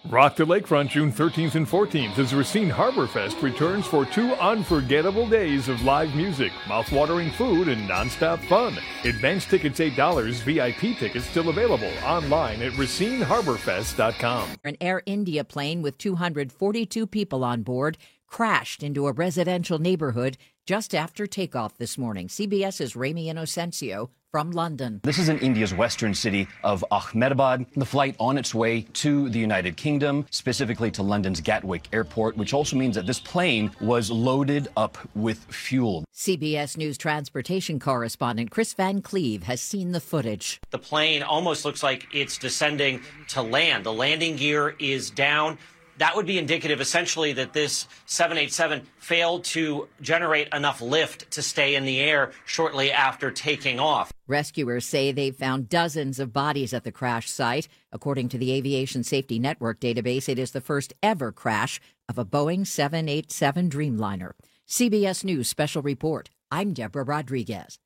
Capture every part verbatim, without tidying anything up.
Rock the Lakefront June thirteenth and fourteenth as Racine Harbor Fest returns for two unforgettable days of live music, mouth-watering food, and nonstop fun. Advance tickets eight dollars, V I P tickets still available online at racine harbor fest dot com. An Air India plane with two hundred forty-two people on board crashed into a residential neighborhood just after takeoff this morning. CBS's Rami Inocencio from London. This is in India's western city of Ahmedabad. The flight on its way to the United Kingdom, specifically to London's Gatwick Airport, which also means that this plane was loaded up with fuel. C B S News transportation correspondent Chris Van Cleve has seen the footage. The plane almost looks like it's descending to land. The landing gear is down. That would be indicative, essentially, that this seven eighty-seven failed to generate enough lift to stay in the air shortly after taking off. Rescuers say they've found dozens of bodies at the crash site. According to the Aviation Safety Network database, it is the first ever crash of a Boeing seven eighty-seven Dreamliner. C B S News Special Report. I'm Deborah Rodriguez.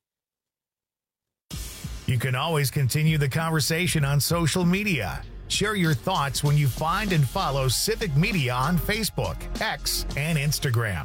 You can always continue the conversation on social media. Share your thoughts when you find and follow Civic Media on Facebook, X, and Instagram.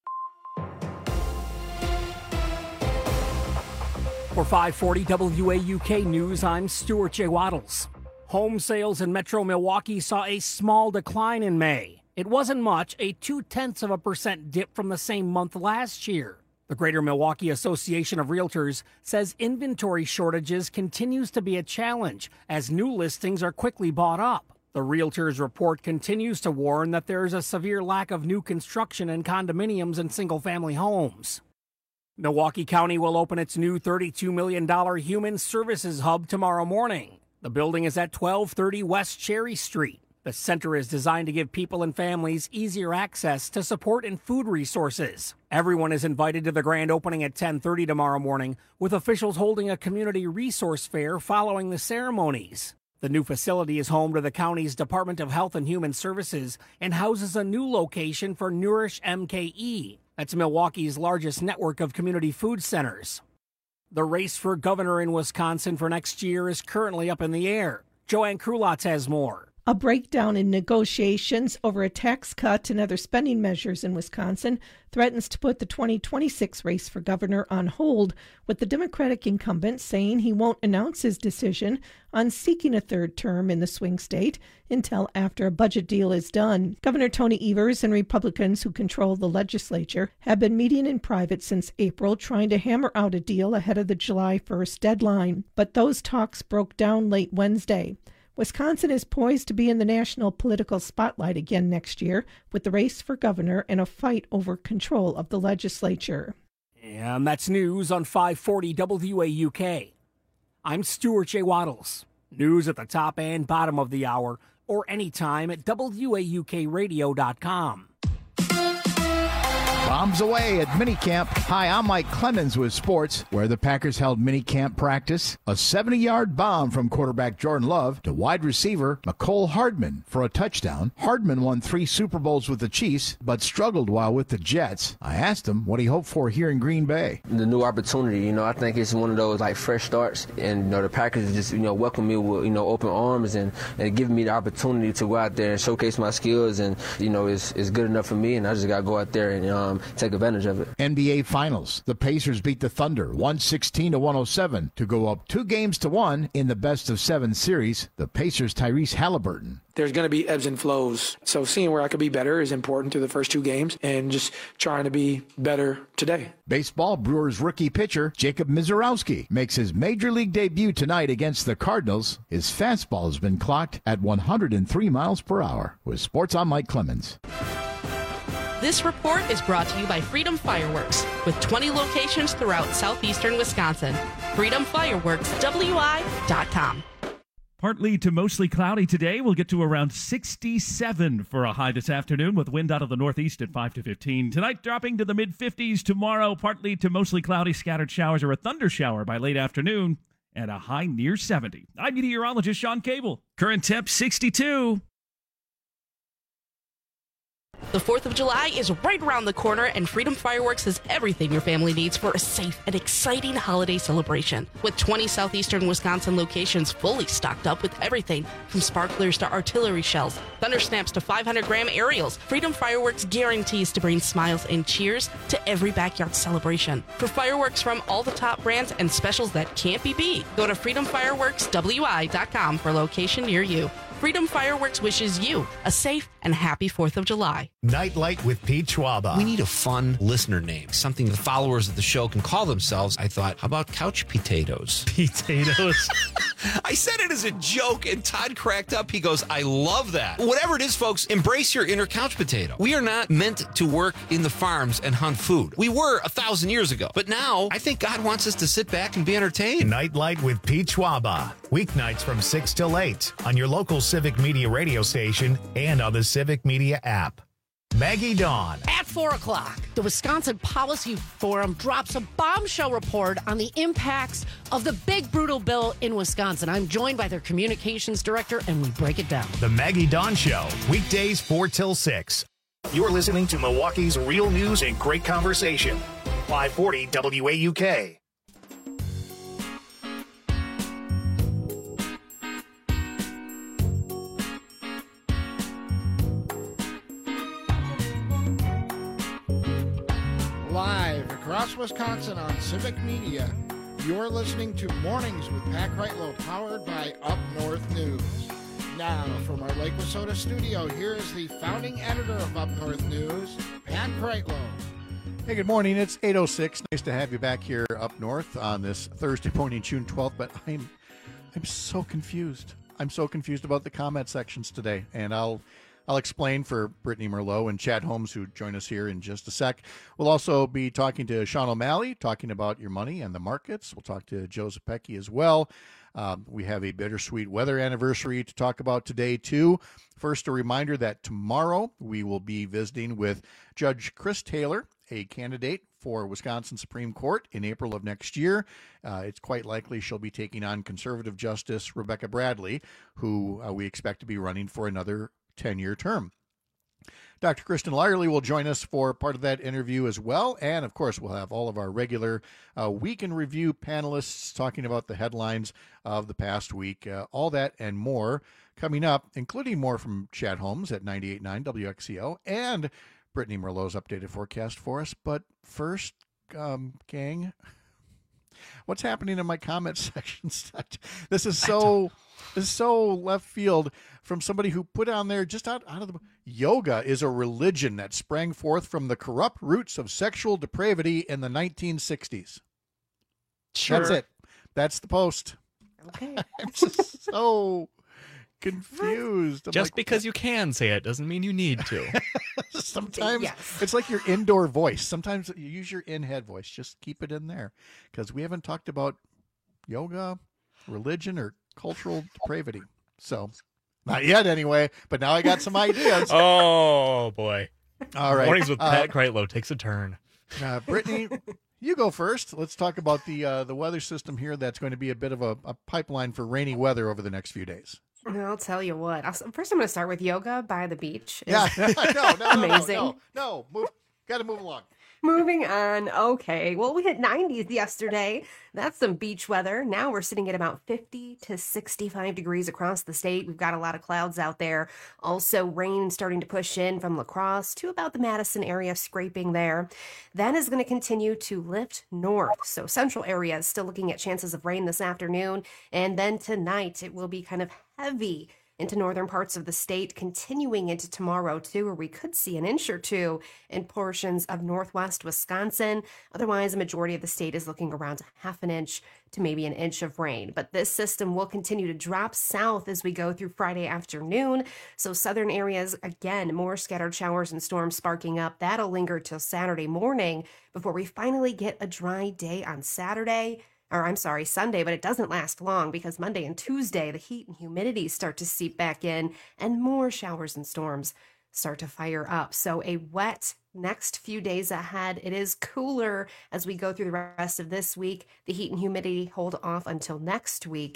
For five forty W A U K News, I'm Stuart J. Waddles. Home sales in Metro Milwaukee saw a small decline in May. It wasn't much, a two-tenths of a percent dip from the same month last year. The Greater Milwaukee Association of Realtors says inventory shortages continues to be a challenge as new listings are quickly bought up. The Realtors report continues to warn that there is a severe lack of new construction in condominiums and single-family homes. Milwaukee County will open its new thirty-two million dollars Human Services Hub tomorrow morning. The building is at twelve thirty West Cherry Street. The center is designed to give people and families easier access to support and food resources. Everyone is invited to the grand opening at ten thirty tomorrow morning, with officials holding a community resource fair following the ceremonies. The new facility is home to the county's Department of Health and Human Services and houses a new location for Nourish M K E. That's Milwaukee's largest network of community food centers. The race for governor in Wisconsin for next year is currently up in the air. Joanne Krulotz has more. A breakdown in negotiations over a tax cut and other spending measures in Wisconsin threatens to put the twenty twenty-six race for governor on hold, with the Democratic incumbent saying he won't announce his decision on seeking a third term in the swing state until after a budget deal is done. Governor Tony Evers and Republicans who control the legislature have been meeting in private since April, trying to hammer out a deal ahead of the July first deadline. But those talks broke down late Wednesday. Wisconsin is poised to be in the national political spotlight again next year, with the race for governor and a fight over control of the legislature. And that's news on five forty W A U K. I'm Stuart J. Waddles. News at the top and bottom of the hour, or anytime at W A U K radio dot com. Bombs away at minicamp. Hi, I'm Mike Clemens with sports, where the Packers held minicamp practice. A seventy-yard bomb from quarterback Jordan Love to wide receiver Mecole Hardman for a touchdown. Hardman won three Super Bowls with the Chiefs, but struggled while with the Jets. I asked him what he hoped for here in Green Bay. The new opportunity, you know, I think it's one of those like fresh starts, and you know the Packers just you know welcome me with you know open arms and and giving me the opportunity to go out there and showcase my skills, and you know it's it's good enough for me, and I just gotta go out there and um. take advantage of it. N B A Finals. The Pacers beat the Thunder one sixteen to one oh seven to go up two games to one in the best of seven series. The Pacers' Tyrese Halliburton. There's going to be ebbs and flows. So seeing where I could be better is important to the first two games and just trying to be better today. Baseball. Brewers rookie pitcher Jacob Mizorowski makes his major league debut tonight against the Cardinals. His fastball has been clocked at one hundred three miles per hour. With sports, I'm Mike Clemens. This report is brought to you by Freedom Fireworks, with twenty locations throughout southeastern Wisconsin. Freedom Fireworks W I dot com. Partly to mostly cloudy today. We'll get to around sixty-seven for a high this afternoon, with wind out of the northeast at five to fifteen. Tonight dropping to the mid-fifties. Tomorrow, partly to mostly cloudy, scattered showers or a thunder shower by late afternoon, and a high near seventy. I'm meteorologist Sean Cable. Current temp sixty-two. The fourth of July is right around the corner, and Freedom Fireworks has everything your family needs for a safe and exciting holiday celebration. With twenty southeastern Wisconsin locations fully stocked up with everything from sparklers to artillery shells, thunder snaps to five hundred gram aerials, Freedom Fireworks guarantees to bring smiles and cheers to every backyard celebration. For fireworks from all the top brands and specials that can't be beat, go to freedom fireworks w i dot com for a location near you. Freedom Fireworks wishes you a safe and happy fourth of July. Nightlight with Pete Schwaba. We need a fun listener name, something the followers of the show can call themselves. I thought, how about couch potatoes? Potatoes. I said it as a joke, and Todd cracked up. He goes, I love that. Whatever it is, folks, embrace your inner couch potato. We are not meant to work in the farms and hunt food. We were a thousand years ago. But now, I think God wants us to sit back and be entertained. Nightlight with Pete Schwaba. Weeknights from six till eight on your local Civic Media radio station and on the Civic Media app. Maggie Dawn. At four o'clock, the Wisconsin Policy Forum drops a bombshell report on the impacts of the big brutal bill in Wisconsin. I'm joined by their communications director, and we break it down. The Maggie Dawn Show, weekdays four till six. You're listening to Milwaukee's real news and great conversation. five forty W A U K. Live across Wisconsin on Civic Media, you're listening to Mornings with Pat Kreitlow, powered by Up North News. Now, from our Lake Wissota studio, here is the founding editor of Up North News, Pat Kreitlow. Hey, good morning. It's eight oh six. Nice to have you back here up north on this Thursday morning, June twelfth, but I'm I'm so confused. I'm so confused about the comment sections today, and I'll I'll explain for Brittany Merlot and Chad Holmes, who join us here in just a sec. We'll also be talking to Sean O'Malley, talking about your money and the markets. We'll talk to Joe Zepecki as well. Um, we have a bittersweet weather anniversary to talk about today, too. First, a reminder that tomorrow we will be visiting with Judge Chris Taylor, a candidate for Wisconsin Supreme Court in April of next year. Uh, it's quite likely she'll be taking on conservative Justice Rebecca Bradley, who uh, we expect to be running for another ten-year term. Doctor Kristen Lyerly will join us for part of that interview as well. And, of course, we'll have all of our regular uh, Week in Review panelists talking about the headlines of the past week. Uh, all that and more coming up, including more from Chad Holmes at ninety-eight point nine W X C O and Brittany Merlot's updated forecast for us. But first, um, gang, what's happening in my comment sections? This is so... This is so left field from somebody who put on there just out, out of the yoga is a religion that sprang forth from the corrupt roots of sexual depravity in the nineteen sixties. Sure. That's it. That's the post. Okay. I'm just so confused. I'm Just like, because you can say it doesn't mean you need to. Sometimes Yes. it's like your indoor voice. Sometimes you use your in-head voice. Just keep it in there because we haven't talked about yoga, religion, or cultural depravity. So, not yet anyway, but now I got some ideas. Oh, boy. All right. Mornings with uh, Pat Kreitlow takes a turn. Uh, Brittany, you go first. Let's talk about the uh, the weather system here. That's going to be a bit of a, a pipeline for rainy weather over the next few days. I'll tell you what. I'll, first, I'm going to start with yoga by the beach. Yeah, no, no, no, amazing. no, no, no. Move, got to move along. Moving on. Okay. Well, we hit nineties yesterday. That's some beach weather. Now we're sitting at about fifty to sixty-five degrees across the state. We've got a lot of clouds out there. Also, rain starting to push in from La Crosse to about the Madison area, scraping there. That is going to continue to lift north. So central areas still looking at chances of rain this afternoon. And then tonight, it will be kind of heavy into northern parts of the state, continuing into tomorrow, too, where we could see an inch or two in portions of northwest Wisconsin. Otherwise, a majority of the state is looking around half an inch to maybe an inch of rain. But this system will continue to drop south as we go through Friday afternoon. So southern areas, again, more scattered showers and storms sparking up. That'll linger till Saturday morning before we finally get a dry day on Saturday. Or I'm sorry, Sunday, but it doesn't last long because Monday and Tuesday, the heat and humidity start to seep back in and more showers and storms start to fire up. So a wet next few days ahead. It is cooler as we go through the rest of this week. The heat and humidity hold off until next week.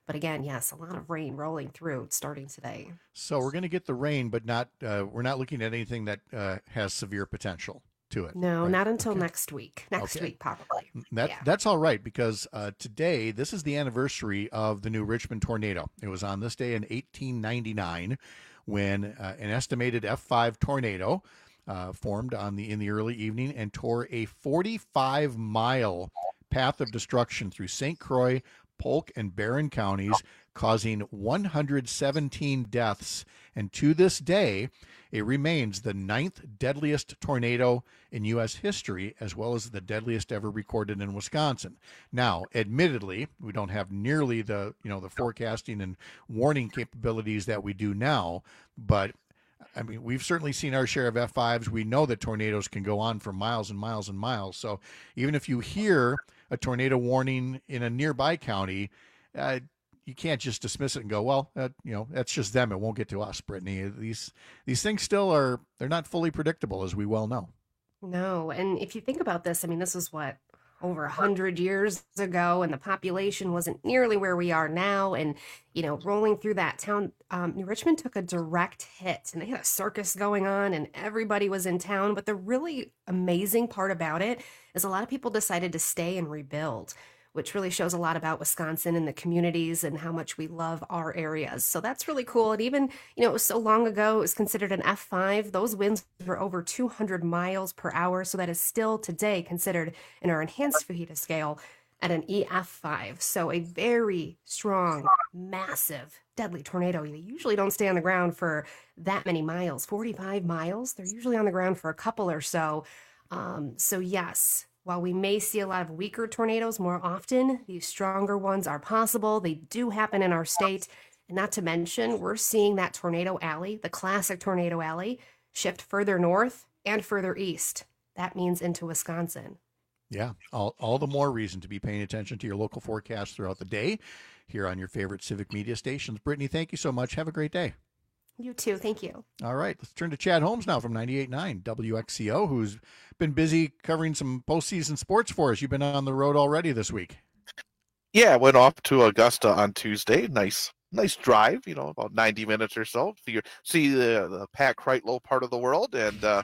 But again, yes, a lot of rain rolling through starting today. So we're going to get the rain, but not uh, we're not looking at anything that uh, has severe potential to it. No, right? not until Okay. next week. Next Okay. week, probably. That Yeah. that's all right, because uh, today this is the anniversary of the new Richmond tornado. It was on this day in eighteen ninety-nine when uh, an estimated F five tornado uh, formed on the in the early evening and tore a forty-five mile path of destruction through Saint Croix, Polk, and Barron counties, causing one hundred seventeen deaths. And to this day, it remains the ninth deadliest tornado in U S history, as well as the deadliest ever recorded in Wisconsin. Now, admittedly, we don't have nearly the, you know, the forecasting and warning capabilities that we do now, but I mean, we've certainly seen our share of F fives. We know that tornadoes can go on for miles and miles and miles. So even if you hear a tornado warning in a nearby county, uh, you can't just dismiss it and go, well, uh, you know, that's just them. It won't get to us, Brittany. These these things still are, they're not fully predictable, as we well know. No, and if you think about this, I mean, this was what, over a hundred years ago, and the population wasn't nearly where we are now. And, you know, rolling through that town, um, New Richmond took a direct hit, and they had a circus going on, and everybody was in town. But the really amazing part about it is a lot of people decided to stay and rebuild, which really shows a lot about Wisconsin and the communities and how much we love our areas. So that's really cool. And even, you know, it was so long ago, it was considered an F five. Those winds were over two hundred miles per hour. So that is still today considered in our enhanced fajita scale at an E F five. So a very strong, massive, deadly tornado. They usually don't stay on the ground for that many miles, forty-five miles. They're usually on the ground for a couple or so. Um, so yes, while we may see a lot of weaker tornadoes more often, these stronger ones are possible. They do happen in our state. And not to mention, we're seeing that tornado alley, the classic tornado alley, shift further north and further east. That means into Wisconsin. Yeah, all, all the more reason to be paying attention to your local forecast throughout the day here on your favorite Civic Media stations. Brittany, thank you so much. Have a great day. You too. Thank you. All right, let's turn to Chad Holmes now from ninety-eight point nine W X C O, who's been busy covering some postseason sports for us. You've been on the road already this week. Yeah, I went off to Augusta on Tuesday. Nice, nice drive. You know, about ninety minutes or so. See, your, see the the Pat Kreitlow part of the world, and uh,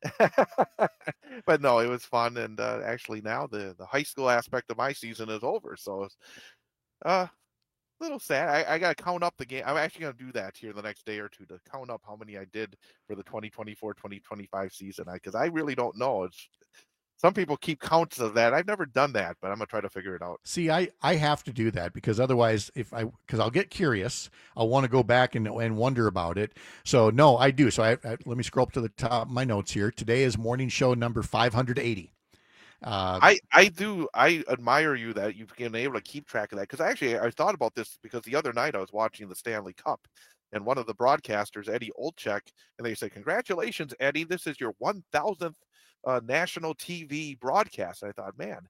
but no, it was fun. And uh, actually, now the the high school aspect of my season is over, so it's uh, a little sad. I, I got to count up the game. I'm actually going to do that here the next day or two to count up how many I did for the twenty twenty-four twenty twenty-five season, because I, I really don't know. It's some people keep counts of that. I've never done that, but I'm going to try to figure it out. See, I, I have to do that because otherwise, if I because I'll get curious, I'll want to go back and and wonder about it. So no, I do. So I, I let me scroll up to the top of my notes here. Today is morning show number five hundred eighty. Uh, I, I do I admire you that you've been able to keep track of that, because actually I thought about this because the other night I was watching the Stanley Cup, and one of the broadcasters, Eddie Olczyk, and they said, "Congratulations, Eddie, this is your one thousandth uh, national T V broadcast." And I thought, man.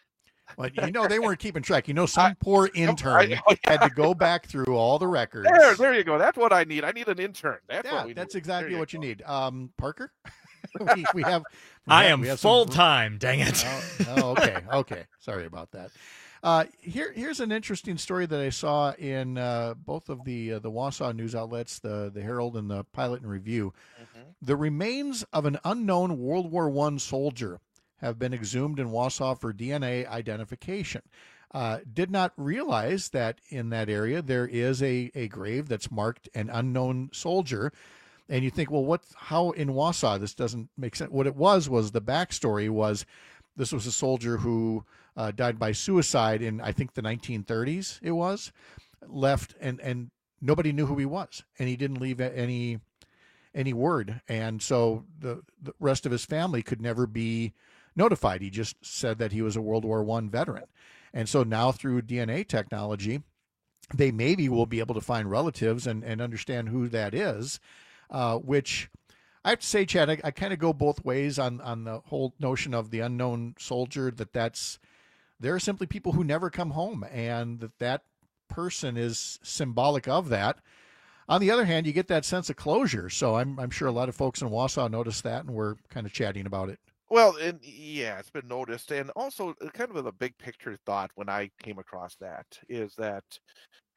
Well, you know, they weren't keeping track. You know, some poor intern I, I, had to go back through all the records. There, there you go. That's what I need. I need an intern. That's yeah, what we that's need. exactly you what go. you need. Um, Parker? we, we have. We I have, am we have full some... time. Dang it. Oh, oh, okay. Okay. Sorry about that. Uh, here, here's an interesting story that I saw in uh, both of the uh, the Wausau news outlets, the the Herald and the Pilot and Review. Mm-hmm. The remains of an unknown World War One soldier have been exhumed in Wausau for D N A identification. Uh, did not realize that in that area there is a, a grave that's marked an unknown soldier. And you think, well, what? How in Wausau? This doesn't make sense. What it was was the backstory was this was a soldier who uh, died by suicide in, I think, the nineteen thirties. It was left, and and nobody knew who he was, and he didn't leave any any word, and so the the rest of his family could never be notified. He just said that he was a World War One veteran, and so now through D N A technology, they maybe will be able to find relatives and and understand who that is. Uh, which I have to say, Chad, I, I kind of go both ways on, on the whole notion of the unknown soldier, that that's, there are simply people who never come home, and that that person is symbolic of that. On the other hand, you get that sense of closure. So I'm, I'm sure a lot of folks in Wausau noticed that, and we're kind of chatting about it. Well, and yeah, it's been noticed. And also kind of the big picture thought when I came across that is that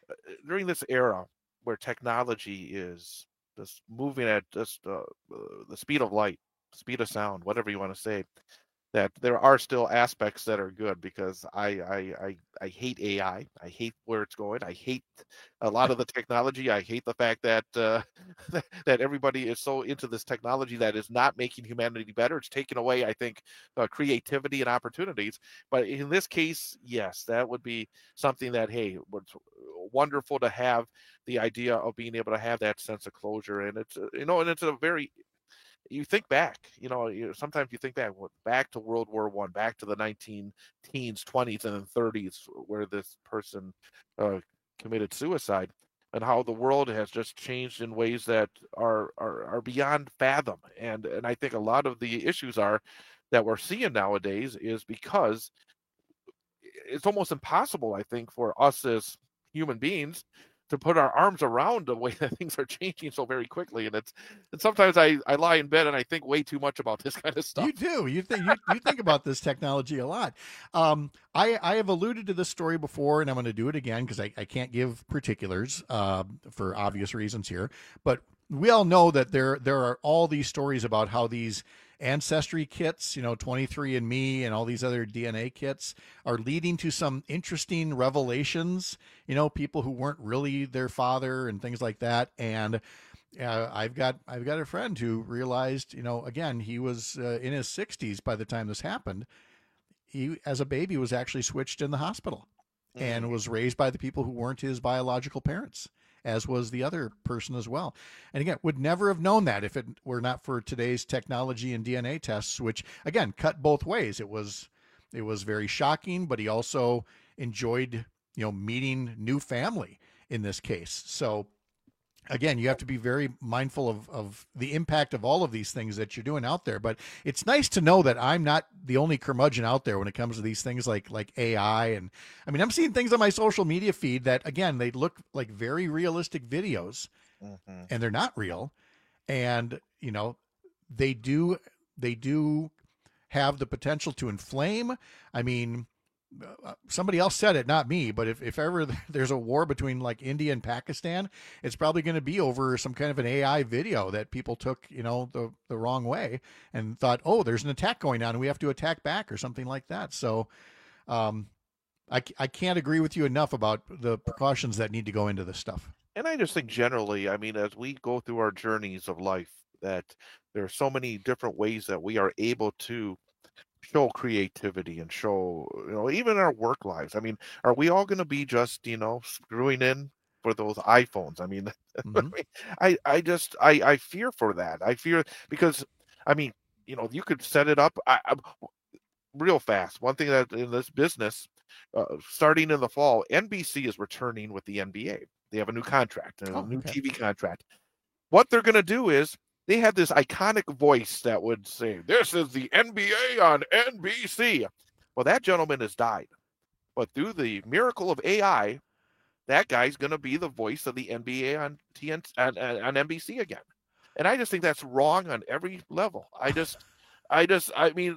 during this era where technology is just moving at just uh, uh, the speed of light, speed of sound, whatever you want to say, that there are still aspects that are good, because I, I I I hate A I. I hate where it's going. I hate a lot of the technology. I hate the fact that uh, that everybody is so into this technology that is not making humanity better. It's taking away, I think, uh, creativity and opportunities. But in this case, yes, that would be something that, hey, it's wonderful to have the idea of being able to have that sense of closure. And it's, uh, you know, and it's a very, you think back, you know, you, sometimes you think back, back to World War One, back to the nineteen teens, twenties, and then thirties, where this person uh, committed suicide, and how the world has just changed in ways that are, are are beyond fathom. And and I think a lot of the issues are that we're seeing nowadays is because it's almost impossible, I think, for us as human beings to put our arms around the way that things are changing so very quickly. And it's, and sometimes I, I lie in bed and I think way too much about this kind of stuff. You do. You think you, you think about this technology a lot. Um, I, I have alluded to this story before, and I'm going to do it again because I, I can't give particulars uh, for obvious reasons here. But we all know that there there are all these stories about how these ancestry kits, you know, twenty-three and me and all these other D N A kits are leading to some interesting revelations, you know, people who weren't really their father and things like that. And uh, I've got I've got a friend who realized, you know, again, he was uh, in his sixties by the time this happened. He, as a baby, was actually switched in the hospital mm-hmm. and was raised by the people who weren't his biological parents, as was the other person as well. And again, would never have known that if it were not for today's technology and D N A tests, which again, cut both ways. It was, it was very shocking, but he also enjoyed, you know, meeting new family in this case. So again, you have to be very mindful of, of the impact of all of these things that you're doing out there. But it's nice to know that I'm not the only curmudgeon out there when it comes to these things like, like A I. And I mean, I'm seeing things on my social media feed that, again, they look like very realistic videos mm-hmm. and they're not real. And, you know, they do, they do have the potential to inflame. I mean, Uh, somebody else said it, not me, but if, if ever there's a war between like India and Pakistan, it's probably going to be over some kind of an A I video that people took, you know, the, the wrong way and thought, oh, there's an attack going on and we have to attack back or something like that. So um, I, I can't agree with you enough about the precautions that need to go into this stuff. And I just think generally, I mean, as we go through our journeys of life, that there are so many different ways that we are able to show creativity and show, you know, even our work lives. I mean, are we all going to be just, you know, screwing in for those iPhones? I mean, mm-hmm. I, I just, I, I fear for that. I fear because, I mean, you know, you could set it up I, I, real fast. One thing that in this business, uh, starting in the fall, N B C is returning with the N B A. They have a new contract, a oh, new okay. T V contract. What they're going to do is, they had this iconic voice that would say, "This is the N B A on N B C." Well, that gentleman has died. But through the miracle of A I, that guy's going to be the voice of the N B A on, T N, on, on N B C again. And I just think that's wrong on every level. I just, I just, I mean.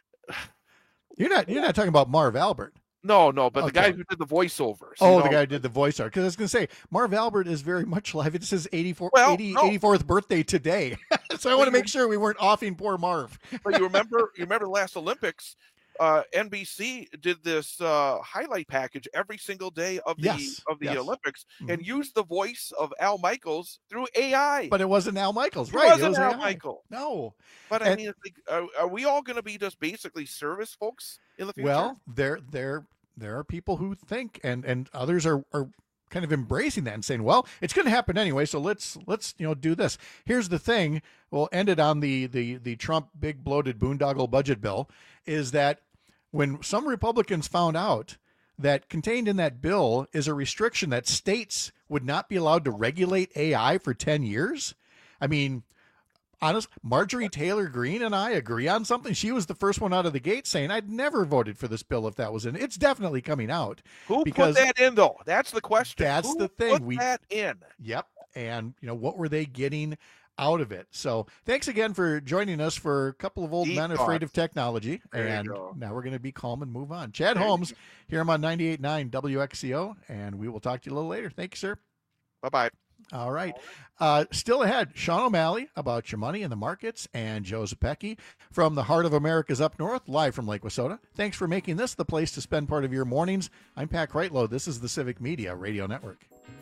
You're not, you're not talking about Marv Albert. No, no, but okay. the guy who did the voiceovers. Oh, know? the guy who did the voiceover. Because I was going to say, Marv Albert is very much alive. It's his eighty-four, well, eighty, no. eighty-fourth birthday today. So I want to make sure we weren't offing poor Marv. But you remember, you remember the last Olympics, uh, N B C did this uh, highlight package every single day of the yes, of the yes. Olympics mm-hmm. and used the voice of Al Michaels through A I. But it wasn't Al Michaels, it right? Wasn't it was Al A I. Michael. No. But and, I mean, like, are, are we all going to be just basically service folks in the future? Well, there, there, there are people who think, and and others are are kind of embracing that and saying, well, it's going to happen anyway, so let's let's you know do this. Here's the thing. We'll end it on the the the Trump big bloated boondoggle budget bill. Is that when some Republicans found out that contained in that bill is a restriction that states would not be allowed to regulate A I for ten years? I mean, honest, Marjorie Taylor Greene and I agree on something. She was the first one out of the gate saying, I'd never voted for this bill if that was in. It's definitely coming out. Who because put that in, though? That's the question. That's Who the thing. Put we that in. Yep. And, you know, what were they getting out of it. So thanks again for joining us for a couple of old Deep men thoughts. afraid of technology. There you And go. now we're going to be calm and move on. Chad There you Holmes here on ninety-eight point nine W X C O, and we will talk to you a little later. Thank you, sir. Bye-bye. All right. Uh, still ahead, Sean O'Malley about your money in the markets, and Joe Zepecki from the heart of America's up north, live from Lake Wissota. Thanks for making this the place to spend part of your mornings. I'm Pat Kreitlow. This is the Civic Media Radio Network.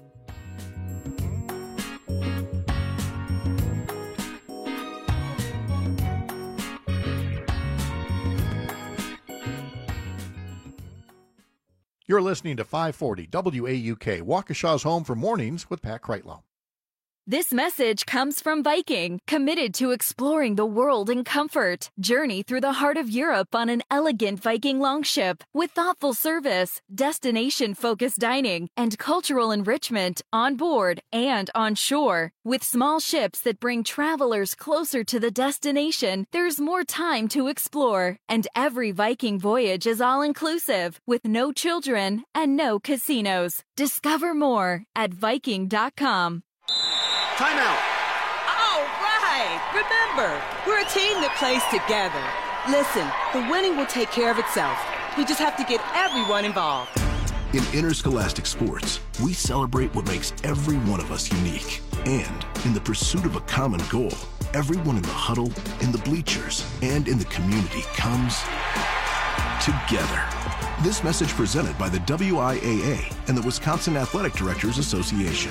You're listening to five forty W A U K, Waukesha's home for mornings with Pat Kreitlow. This message comes from Viking, committed to exploring the world in comfort. Journey through the heart of Europe on an elegant Viking longship with thoughtful service, destination-focused dining, and cultural enrichment on board and on shore. With small ships that bring travelers closer to the destination, there's more time to explore. And every Viking voyage is all-inclusive, with no children and no casinos. Discover more at Viking dot com. Timeout. All right. Remember, we're a team that plays together. Listen, the winning will take care of itself. We just have to get everyone involved. In interscholastic sports, we celebrate what makes every one of us unique. And in the pursuit of a common goal, everyone in the huddle, in the bleachers, and in the community comes together. This message presented by the W I A A and the Wisconsin Athletic Directors Association.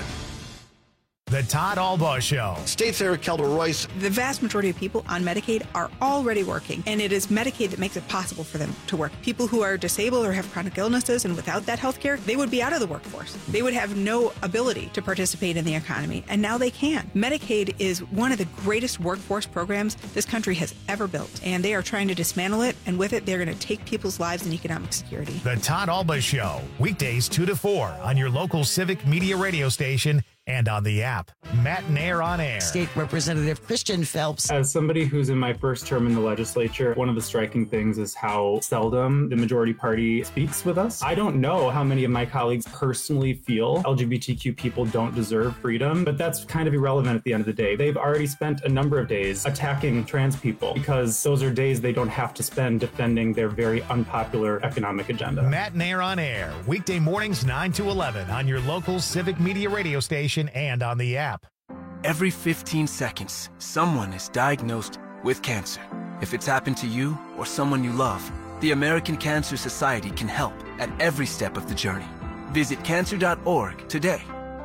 The Todd Albaugh Show. State Senator Kelda Royce. The vast majority of people on Medicaid are already working, and it is Medicaid that makes it possible for them to work. People who are disabled or have chronic illnesses, and without that health care, they would be out of the workforce. They would have no ability to participate in the economy, and now they can. Medicaid is one of the greatest workforce programs this country has ever built, and they are trying to dismantle it, and with it, they're going to take people's lives and economic security. The Todd Albaugh Show, weekdays two to four on your local Civic Media radio station and on the app. Matt Nair on air. State Representative Christian Phelps. As somebody who's in my first term in the legislature, one of the striking things is how seldom the majority party speaks with us. I don't know how many of my colleagues personally feel L G B T Q people don't deserve freedom, but that's kind of irrelevant at the end of the day. They've already spent a number of days attacking trans people because those are days they don't have to spend defending their very unpopular economic agenda. Matt Nair on air, weekday mornings nine to eleven on your local Civic Media radio station and on the app. Every fifteen seconds, someone is diagnosed with cancer. If it's happened to you or someone you love, the American Cancer Society can help at every step of the journey. Visit cancer dot org today.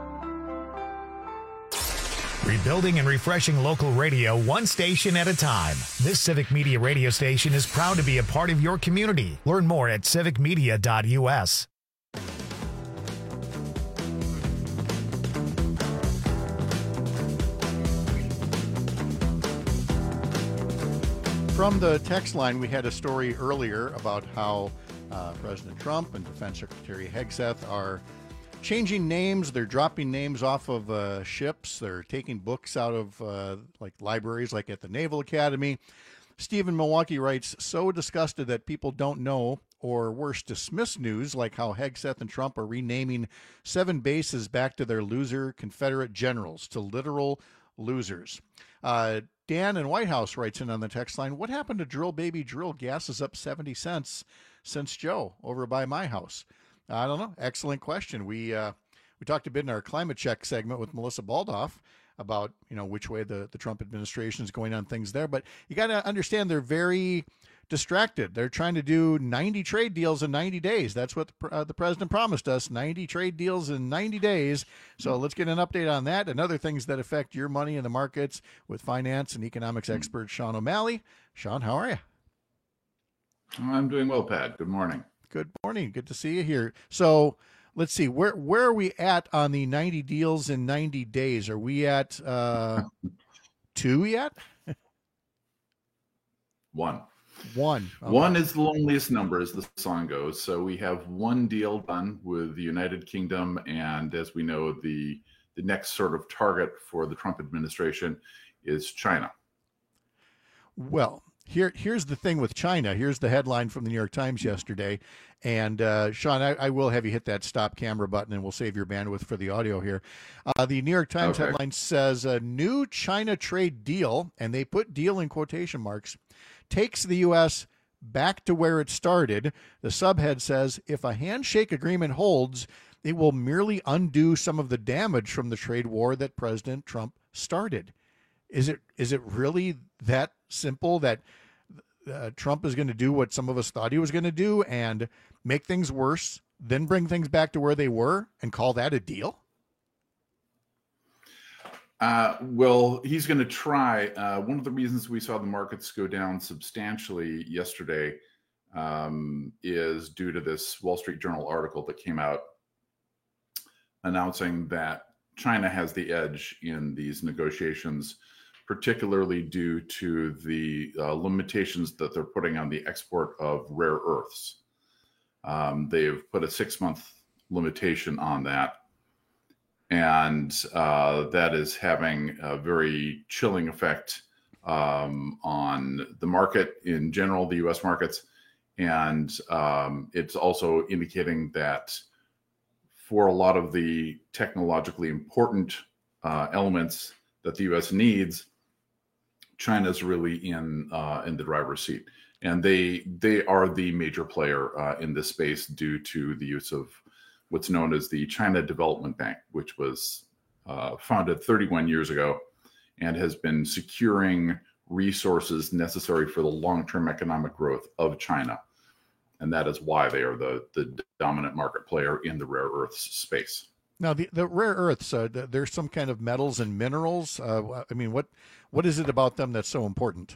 Rebuilding and refreshing local radio one station at a time. This Civic Media radio station is proud to be a part of your community. Learn more at civic media dot U S. From the text line, we had a story earlier about how uh, President Trump and Defense Secretary Hegseth are changing names. They're dropping names off of uh, ships. They're taking books out of uh, like libraries, like at the Naval Academy. Steve in Milwaukee writes, so disgusted that people don't know or worse, dismiss news like how Hegseth and Trump are renaming seven bases back to their loser Confederate generals, to literal losers. Uh, Dan in White House writes in on the text line, what happened to Drill Baby Drill? Gas is up seventy cents since Joe over by my house. I don't know. Excellent question. We uh, we talked a bit in our climate check segment with Melissa Baldoff about, you know, which way the, the Trump administration is going on things there. But you got to understand they're very distracted. They're trying to do ninety trade deals in ninety days. That's what the, uh, the president promised us, ninety trade deals in ninety days. So let's get an update on that and other things that affect your money in the markets with finance and economics expert Sean O'Malley. Sean, how are you? I'm doing well, Pat. Good morning. Good morning. Good to see you here. So let's see, where where are we at on the ninety deals in ninety days? Are we at uh, two yet? One. One. Okay. One is the loneliest number, as the song goes. So we have one deal done with the United Kingdom, and as we know, the the next sort of target for the Trump administration is China. Well, here, here's the thing with China. Here's the headline from the New York Times yesterday. And uh, Sean, I, I will have you hit that stop camera button, and we'll save your bandwidth for the audio here. Uh, the New York Times Okay. headline says a new China trade deal, and they put deal in quotation marks, takes the U S back to where it started. The subhead says, if a handshake agreement holds, it will merely undo some of the damage from the trade war that President Trump started. Is it is it really that simple that uh, Trump is going to do what some of us thought he was going to do and make things worse, then bring things back to where they were and call that a deal? Uh, well, he's going to try. Uh, one of the reasons we saw the markets go down substantially yesterday um, is due to this Wall Street Journal article that came out announcing that China has the edge in these negotiations, particularly due to the uh, limitations that they're putting on the export of rare earths. Um, they've put a six-month limitation on that. And uh, that is having a very chilling effect um, on the market in general, the U S markets. And um, it's also indicating that for a lot of the technologically important uh, elements that the U S needs, China's really in uh, in the driver's seat. And they they are the major player uh, in this space due to the use of what's known as the China Development Bank, which was uh, founded thirty-one years ago and has been securing resources necessary for the long-term economic growth of China. And that is why they are the, the dominant market player in the rare earths space. Now, the, the rare earths, uh, th- there's some kind of metals and minerals. Uh, I mean, what what is it about them that's so important?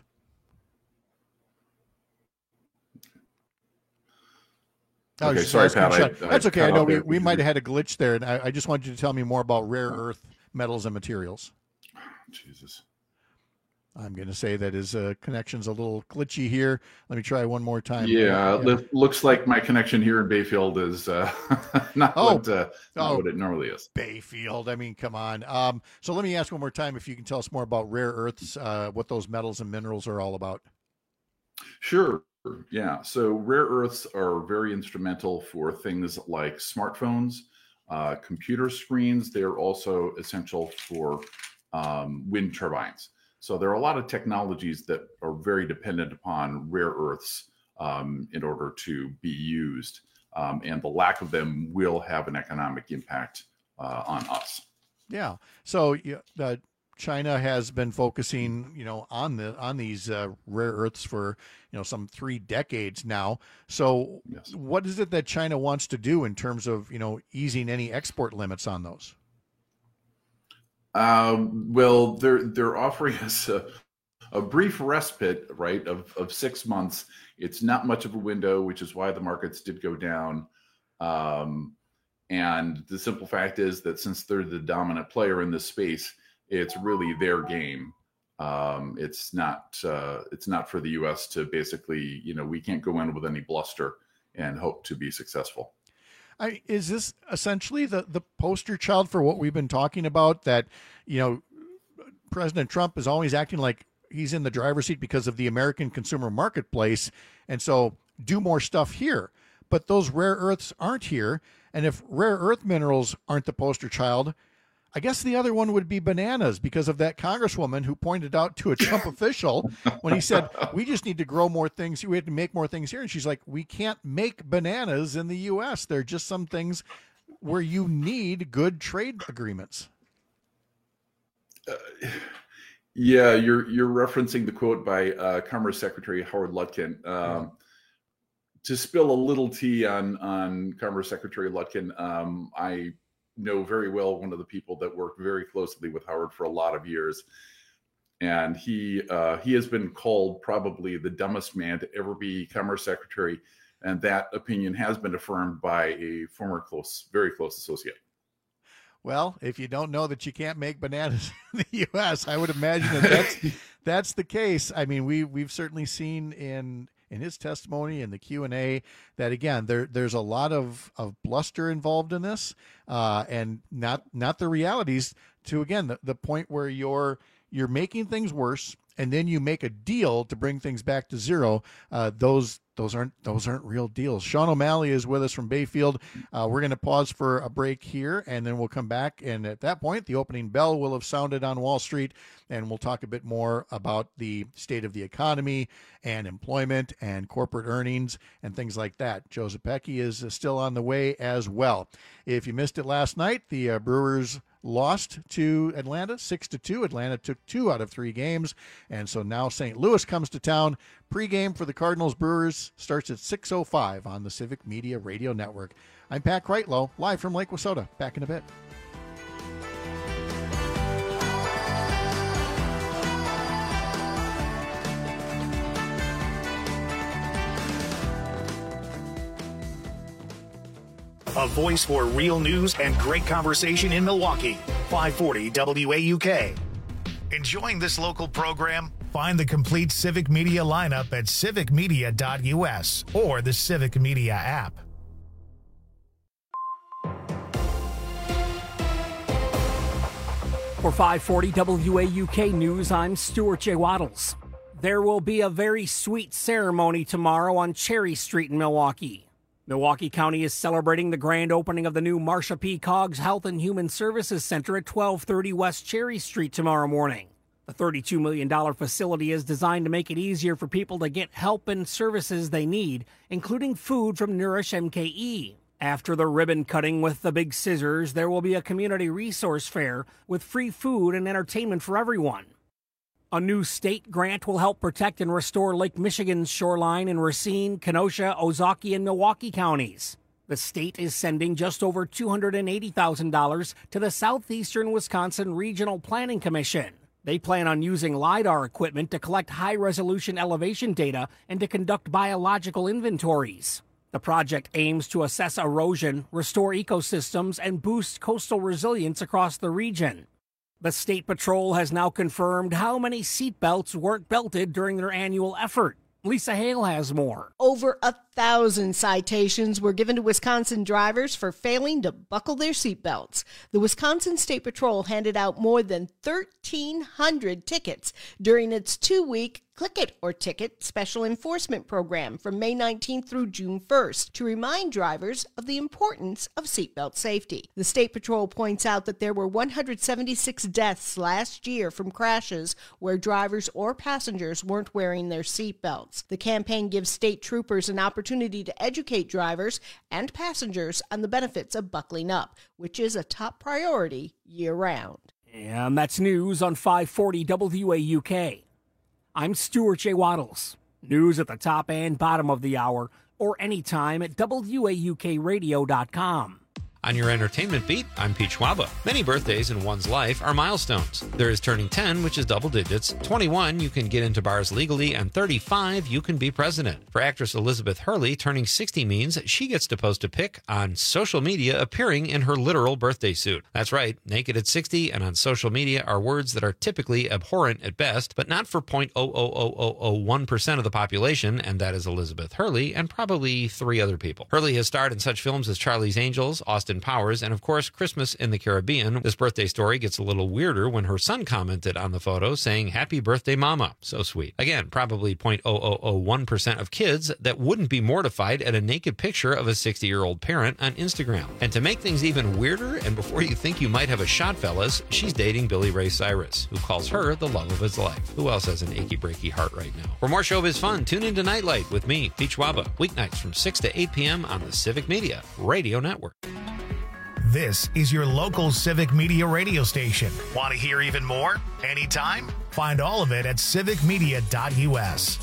I was Okay, just sorry, asking Pat. Sean. I- I That's okay. cut I know out we, there we because might you- have had a glitch there, and I, I just wanted you to tell me more about rare earth metals and materials. Jesus. I'm going to say that his uh, connection's a little glitchy here. Let me try one more time. Yeah, it looks like my connection here in Bayfield is uh, not, Oh. what, uh, not Oh. what it normally is. Bayfield. I mean, come on. Um, so let me ask one more time if you can tell us more about rare earths, uh, what those metals and minerals are all about. Sure. Yeah. So rare earths are very instrumental for things like smartphones, uh, computer screens. They're also essential for um, wind turbines. So there are a lot of technologies that are very dependent upon rare earths um, in order to be used. Um, and the lack of them will have an economic impact uh, on us. Yeah. So yeah, uh, China has been focusing, you know, on the on these uh, rare earths for, you know, some three decades now. So what is it that China wants to do in terms of, you know, easing any export limits on those? Um, well, they're they're offering us a, a brief respite, right, of of six months. It's not much of a window, which is why the markets did go down. Um, and the simple fact is that since they're the dominant player in this space, it's really their game. Um, it's not uh, it's not for the U S to basically, you know, we can't go in with any bluster and hope to be successful. I, is this essentially the, the poster child for what we've been talking about, that, you know, President Trump is always acting like he's in the driver's seat because of the American consumer marketplace. And so do more stuff here. But those rare earths aren't here. And if rare earth minerals aren't the poster child, I guess the other one would be bananas, because of that congresswoman who pointed out to a Trump official when he said, we just need to grow more things. We have to make more things here. And she's like, we can't make bananas in the U S. There are just some things where you need good trade agreements. Uh, yeah, you're you're referencing the quote by uh, Commerce Secretary Howard Lutkin. Um, to spill a little tea on on Commerce Secretary Lutkin, um, I know very well one of the people that worked very closely with Howard for a lot of years, and he uh, he has been called probably the dumbest man to ever be Commerce Secretary, and that opinion has been affirmed by a former close, very close associate. Well, if you don't know that you can't make bananas in the U S, I would imagine that that's, that's the case. I mean, we, we've certainly seen in in his testimony and the Q and A that, again, there there's a lot of, of bluster involved in this, uh, and not not the realities to, again, the, the point where you're you're making things worse and then you make a deal to bring things back to zero, uh, those those aren't those aren't real deals. Sean O'Malley is with us from Bayfield. Uh, we're going to pause for a break here, and then we'll come back. And at that point, the opening bell will have sounded on Wall Street, and we'll talk a bit more about the state of the economy and employment and corporate earnings and things like that. Joe Zepecki is uh, still on the way as well. If you missed it last night, the uh, Brewers lost to Atlanta six to two. Atlanta took two out of three games, and so now Saint Louis comes to town. Pre-game for the Cardinals Brewers starts at six oh five on the Civic Media Radio Network. I'm Pat Kreitlow, live from Lake Wissota. Back in a bit. A voice for real news and great conversation in Milwaukee. five forty W A U K. Enjoying this local program? Find the complete Civic Media lineup at civic media dot U S or the Civic Media app. For five forty W A U K News, I'm Stuart J. Waddles. There will be a very sweet ceremony tomorrow on Cherry Street in Milwaukee. Milwaukee County is celebrating the grand opening of the new Marsha P. Coggs Health and Human Services Center at twelve thirty West Cherry Street tomorrow morning. The thirty-two million dollars facility is designed to make it easier for people to get help and services they need, including food from Nourish M K E. After the ribbon cutting with the big scissors, there will be a community resource fair with free food and entertainment for everyone. A new state grant will help protect and restore Lake Michigan's shoreline in Racine, Kenosha, Ozaukee, and Milwaukee counties. The state is sending just over two hundred eighty thousand dollars to the Southeastern Wisconsin Regional Planning Commission. They plan on using LiDAR equipment to collect high-resolution elevation data and to conduct biological inventories. The project aims to assess erosion, restore ecosystems, and boost coastal resilience across the region. The State Patrol has now confirmed how many seatbelts weren't belted during their annual effort. Lisa Hale has more. Over a thousand citations were given to Wisconsin drivers for failing to buckle their seatbelts. The Wisconsin State Patrol handed out more than thirteen hundred tickets during its two-week Click It or Ticket special enforcement program from May nineteenth through June first to remind drivers of the importance of seatbelt safety. The State Patrol points out that there were one hundred seventy-six deaths last year from crashes where drivers or passengers weren't wearing their seatbelts. The campaign gives state troopers an opportunity to educate drivers and passengers on the benefits of buckling up, which is a top priority year-round. And that's news on five forty W A U K. I'm Stuart J. Waddles. News at the top and bottom of the hour, or anytime at W A U K radio dot com. On your entertainment beat, I'm Pete Schwaba. Many birthdays in one's life are milestones. There is turning ten, which is double digits. twenty-one, you can get into bars legally. And thirty-five, you can be president. For actress Elizabeth Hurley, turning sixty means she gets to post a pic on social media appearing in her literal birthday suit. That's right, naked at sixty and on social media are words that are typically abhorrent at best, but not for zero point zero zero zero zero zero one percent of the population, and that is Elizabeth Hurley and probably three other people. Hurley has starred in such films as Charlie's Angels, Austin Powers, and of course Christmas in the Caribbean. This birthday story gets a little weirder when her son commented on the photo saying, "Happy birthday, Mama." So sweet. Again, probably zero point zero zero zero one percent of kids that wouldn't be mortified at a naked picture of a sixty-year-old parent on Instagram. And to make things even weirder, and before you think you might have a shot, fellas, she's dating Billy Ray Cyrus, who calls her the love of his life. Who else has an achy breaky heart right now? For more showbiz fun, tune into Nightlight with me, Pete Schwaba, weeknights from six to eight p.m. on the Civic Media Radio Network. This is your local Civic Media radio station. Want to hear even more? Anytime? Find all of it at civic media dot U S.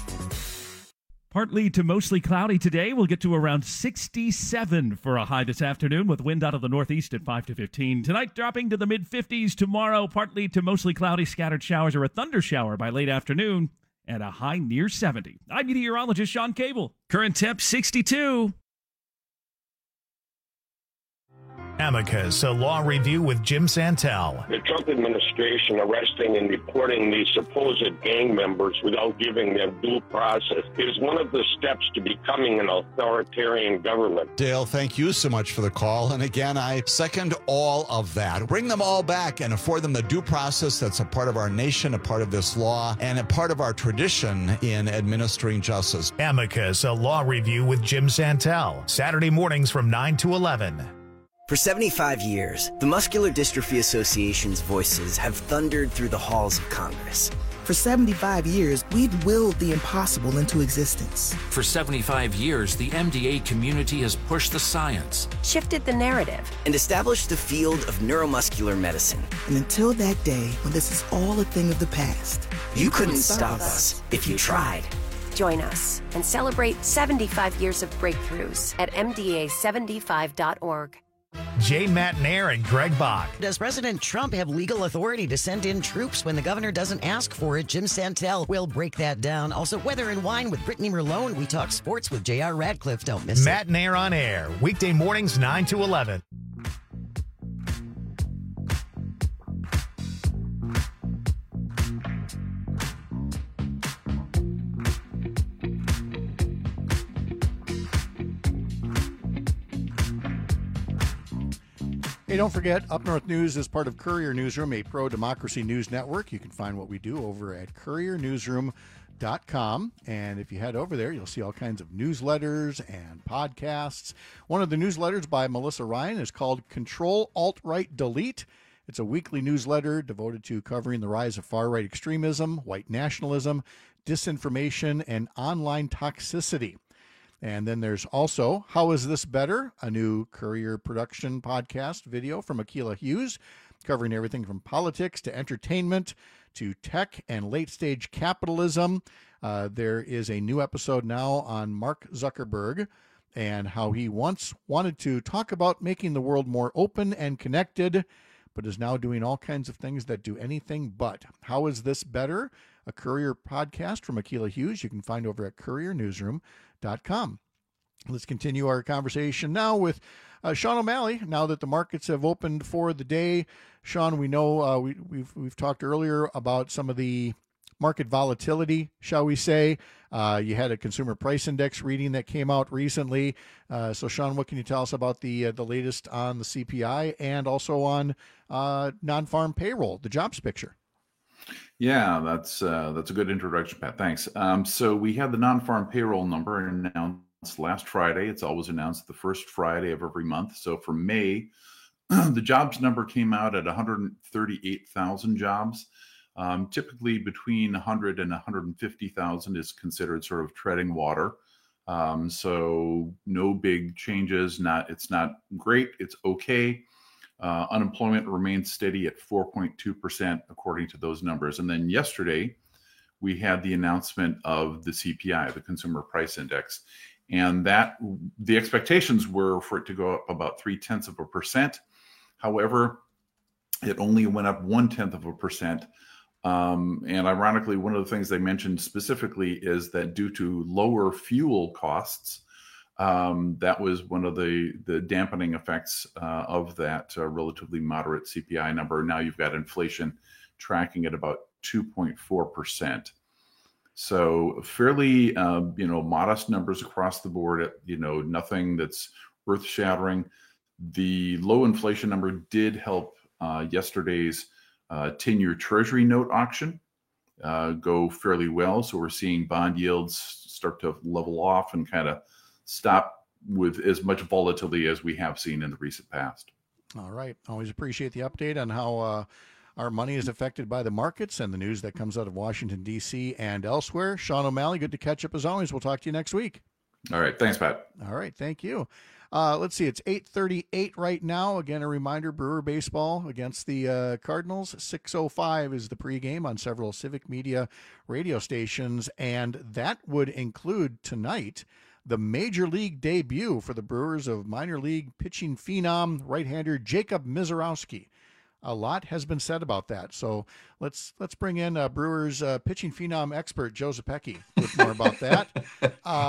Partly to mostly cloudy today. We'll get to around sixty-seven for a high this afternoon with wind out of the northeast at five to fifteen. Tonight dropping to the mid-fifties. Tomorrow, partly to mostly cloudy, scattered showers or a thunder shower by late afternoon and a high near seventy. I'm meteorologist Sean Cable. Current temp sixty-two. Amicus, a law review with Jim Santel. The Trump administration arresting and deporting these supposed gang members without giving them due process is one of the steps to becoming an authoritarian government. Dale, thank you so much for the call. And again, I second all of that. Bring them all back and afford them the due process that's a part of our nation, a part of this law, and a part of our tradition in administering justice. Amicus, a law review with Jim Santel. Saturday mornings from nine to eleven. For seventy-five years, the Muscular Dystrophy Association's voices have thundered through the halls of Congress. For seventy-five years, we've willed the impossible into existence. For seventy-five years, the M D A community has pushed the science, shifted the narrative, and established the field of neuromuscular medicine. And until that day, when this is all a thing of the past, you, you couldn't, couldn't stop, stop us if you tried. Join us and celebrate seventy-five years of breakthroughs at M D A seventy-five dot org. Jay Matnair and Greg Bach. Does President Trump have legal authority to send in troops when the governor doesn't ask for it? Jim Santel will break that down. Also, Weather and Wine with Brittany Merlone. We talk sports with J R Radcliffe. Don't miss Matt it. Matnair on air. Weekday mornings nine to eleven. Hey, don't forget, Up North News is part of Courier Newsroom, a pro-democracy news network. You can find what we do over at courier newsroom dot com. And if you head over there, you'll see all kinds of newsletters and podcasts. One of the newsletters by Melissa Ryan is called Control, Alt-Right, Delete. It's a weekly newsletter devoted to covering the rise of far-right extremism, white nationalism, disinformation, and online toxicity. And then there's also How Is This Better? A new Courier production podcast video from Akilah Hughes, covering everything from politics to entertainment to tech and late-stage capitalism. Uh, there is a new episode now on Mark Zuckerberg and how he once wanted to talk about making the world more open and connected, but is now doing all kinds of things that do anything but. How Is This Better? A Courier podcast from Akilah Hughes. You can find over at courier newsroom dot com. Let's continue our conversation now with uh, Sean O'Malley. Now that the markets have opened for the day, Sean, we know uh, we, we've we've talked earlier about some of the market volatility, shall we say. Uh, you had a consumer price index reading that came out recently. Uh, so, Sean, what can you tell us about the uh, the latest on the C P I and also on uh, non-farm payroll, the jobs picture? Yeah, that's uh, that's a good introduction, Pat. Thanks. Um, so we had the non-farm payroll number announced last Friday. It's always announced the first Friday of every month. So for May, the jobs number came out at one hundred thirty-eight thousand jobs. Um, typically between one hundred and one hundred fifty thousand is considered sort of treading water. Um, so no big changes. Not it's not great. It's okay. Uh, unemployment remains steady at four point two percent according to those numbers. And then yesterday, we had the announcement of the C P I, the Consumer Price Index. And that the expectations were for it to go up about three tenths of a percent. However, it only went up one tenth of a percent. Um, and ironically, one of the things they mentioned specifically is that due to lower fuel costs, Um, that was one of the, the dampening effects uh, of that uh, relatively moderate C P I number. Now you've got inflation tracking at about two point four percent. So fairly, uh, you know, modest numbers across the board, you know, nothing that's earth shattering. The low inflation number did help uh, yesterday's uh, ten-year Treasury note auction uh, go fairly well. So we're seeing bond yields start to level off and kind of stop with as much volatility as we have seen in the recent past. All right. Always appreciate the update on how uh, our money is affected by the markets and the news that comes out of Washington, D C and elsewhere. Sean O'Malley, good to catch up as always. We'll talk to you next week. All right. Thanks, Pat. All right. Thank you. Uh, let's see. It's eight thirty-eight right now. Again, a reminder, Brewer baseball against the uh, Cardinals. six oh five is the pregame on several Civic Media radio stations, and that would include tonight the major league debut for the Brewers of minor league pitching phenom right-hander Jacob Misiorowski. A lot has been said about that, so let's let's bring in uh, Brewers uh, pitching phenom expert Joe Zepecki with more about that. uh,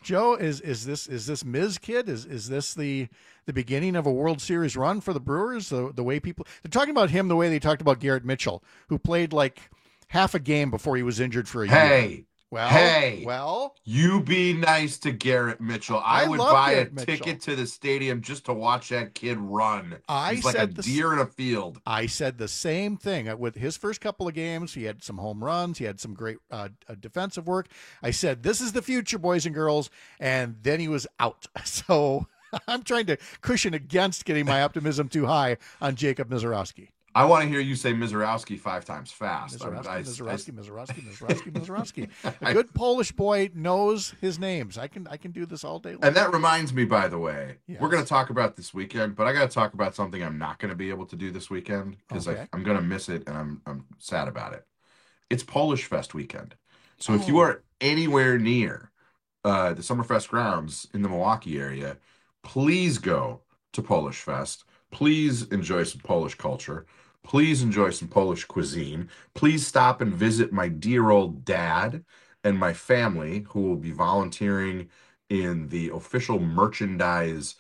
Joe, is is this is this Miz Kid? Is is this the the beginning of a World Series run for the Brewers? The the way people they're talking about him the way they talked about Garrett Mitchell, who played like half a game before he was injured for a hey, year. Well, hey, well, you be nice to Garrett Mitchell. I, I would love buy Garrett a Mitchell. ticket to the stadium just to watch that kid run. I He's like a said the, deer in a field. I said the same thing with his first couple of games. He had some home runs. He had some great uh, defensive work. I said, this is the future, boys and girls. And then he was out. So I'm trying to cushion against getting my optimism too high on Jacob Misiorowski. I want to hear you say Misiorowski five times fast. Misiorowski, I, I, Misiorowski, Misiorowski, Misiorowski, Misiorowski. A good Polish boy knows his names. I can I can do this all day long. And that reminds me, by the way, Yes. we're going to talk about this weekend, but I got to talk about something I'm not going to be able to do this weekend because Okay. I'm going to miss it and I'm I'm sad about it. It's Polish Fest weekend. So if you Oh. are anywhere near uh, the Summerfest grounds in the Milwaukee area, please go to Polish Fest. Please enjoy some Polish culture. Please enjoy some Polish cuisine. Please stop and visit my dear old dad and my family, who will be volunteering in the official merchandise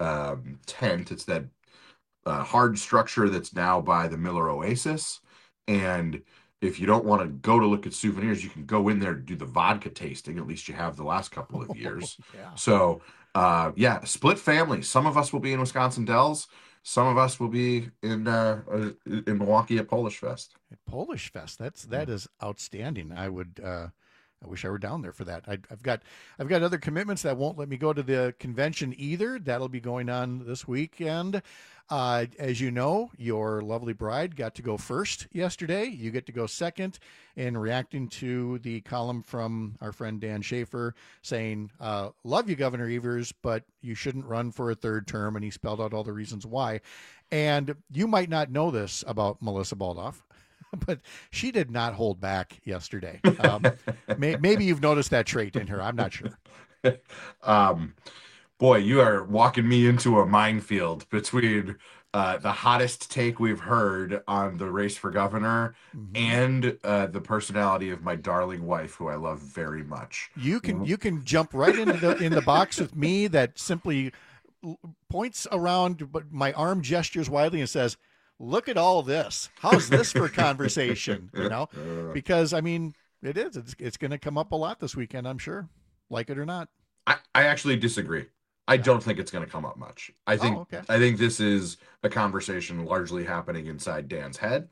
um, tent. It's that uh, hard structure that's now by the Miller Oasis. And if you don't want to go to look at souvenirs, you can go in there to do the vodka tasting. At least you have the last couple of years. Yeah. So, uh, yeah, split family. Some of us will be in Wisconsin Dells. Some of us will be in uh, uh, in Milwaukee at Polish Fest. At Polish Fest, that's that is outstanding. I would, uh, I wish I were down there for that. I, I've got, I've got other commitments that won't let me go to the convention either. That'll be going on this weekend. Uh, as you know, your lovely bride got to go first yesterday. You get to go second. In reacting to the column from our friend Dan Schaefer saying, uh, "Love you, Governor Evers, but you shouldn't run for a third term," and he spelled out all the reasons why. And you might not know this about Melissa Baldoff, but she did not hold back yesterday. Um, may, maybe you've noticed that trait in her. I'm not sure. um, boy, you are walking me into a minefield between uh, the hottest take we've heard on the race for governor Mm-hmm. and uh, the personality of my darling wife, who I love very much. You can you can jump right into the in the box with me that simply l- points around, but my arm gestures widely and says, "Look at all this. How's this for conversation?" You know, because I mean, it is. It's it's going to come up a lot this weekend, I'm sure, like it or not. I, I actually disagree. I don't think it's going to come up much. I think Oh, okay. I think this is a conversation largely happening inside Dan's head.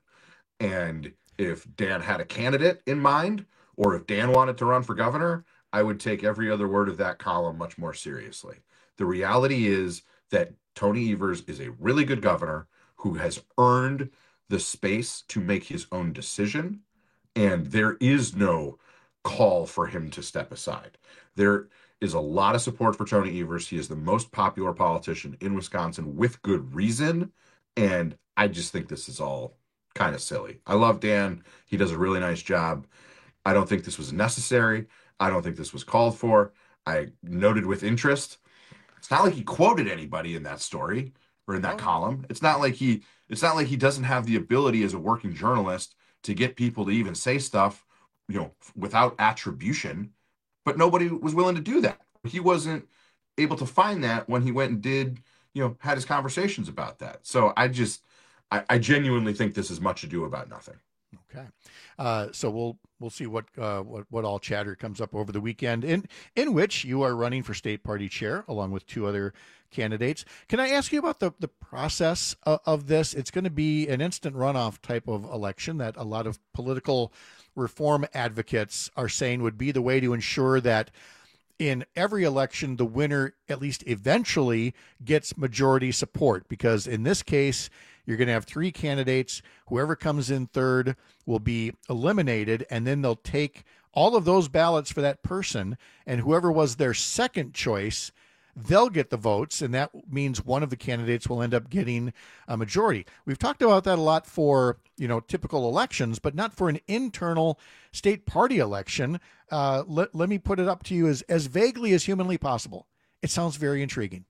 And if Dan had a candidate in mind, or if Dan wanted to run for governor, I would take every other word of that column much more seriously. The reality is that Tony Evers is a really good governor who has earned the space to make his own decision, and there is no call for him to step aside. There is a lot of support for Tony Evers. He is the most popular politician in Wisconsin with good reason, and I just think this is all kind of silly. I love Dan. He does a really nice job. I don't think this was necessary. I don't think this was called for. I noted with interest. It's not like he quoted anybody in that story or in that column. It's not like he it's not like he doesn't have the ability as a working journalist to get people to even say stuff, you know, without attribution, but nobody was willing to do that. He wasn't able to find that when he went and did, you know, had his conversations about that. So I just I, I genuinely think this is much ado about nothing. Okay, uh, so we'll we'll see what uh, what what all chatter comes up over the weekend, in in which you are running for state party chair along with two other candidates. Can I ask you about the the process of, of this? It's going to be an instant runoff type of election that a lot of political reform advocates are saying would be the way to ensure that in every election, the winner, at least eventually, gets majority support. Because in this case, you're going to have three candidates. Whoever comes in third will be eliminated, and then they'll take all of those ballots for that person, and whoever was their second choice, they'll get the votes, and that means one of the candidates will end up getting a majority. We've talked about that a lot for, you know, typical elections, but not for an internal state party election. Uh, let, let me put it up to you as, as vaguely as humanly possible. It sounds very intriguing.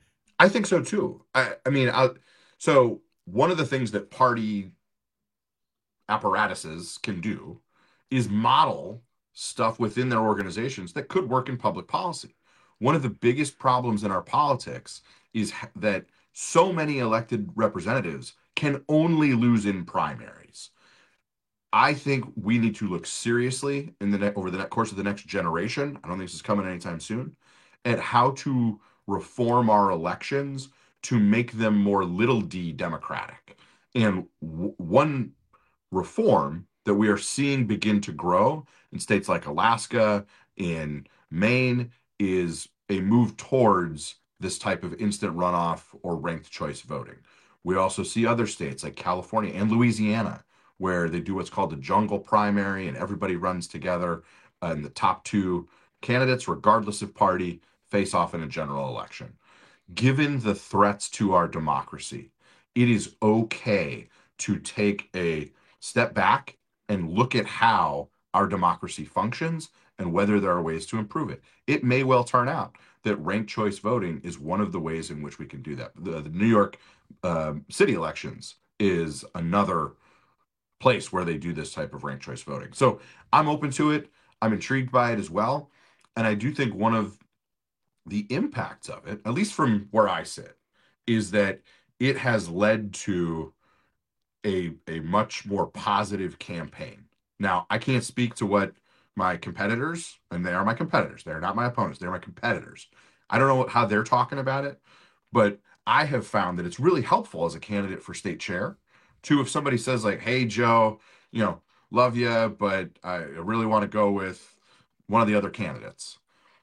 I think so too. I, I mean, I, so one of the things that party apparatuses can do is model stuff within their organizations that could work in public policy. one of the biggest problems in our politics is that so many elected representatives can only lose in primaries. I think we need to look seriously in the ne- over the ne- course of the next generation. I don't think this is coming anytime soon, at how to reform our elections to make them more little d democratic. And w- one reform that we are seeing begin to grow in states like Alaska, in Maine, is a move towards this type of instant runoff or ranked choice voting. We also see other states like California and Louisiana, where they do what's called a jungle primary, and everybody runs together, uh, and the top two candidates, regardless of party, face off in a general election. Given the threats to our democracy, it is okay to take a step back and look at how our democracy functions and whether there are ways to improve it. It may well turn out that ranked choice voting is one of the ways in which we can do that. The, the New York uh, city elections is another place where they do this type of ranked choice voting. So I'm open to it. I'm intrigued by it as well. And I do think one of the impacts of it, at least from where I sit, is that it has led to a, a much more positive campaign. Now, I can't speak to what my competitors, and they are my competitors. They're not my opponents. They're my competitors. I don't know how they're talking about it, but I have found that it's really helpful as a candidate for state chair to, if somebody says like, hey, Joe, you know, love you, but I really want to go with one of the other candidates,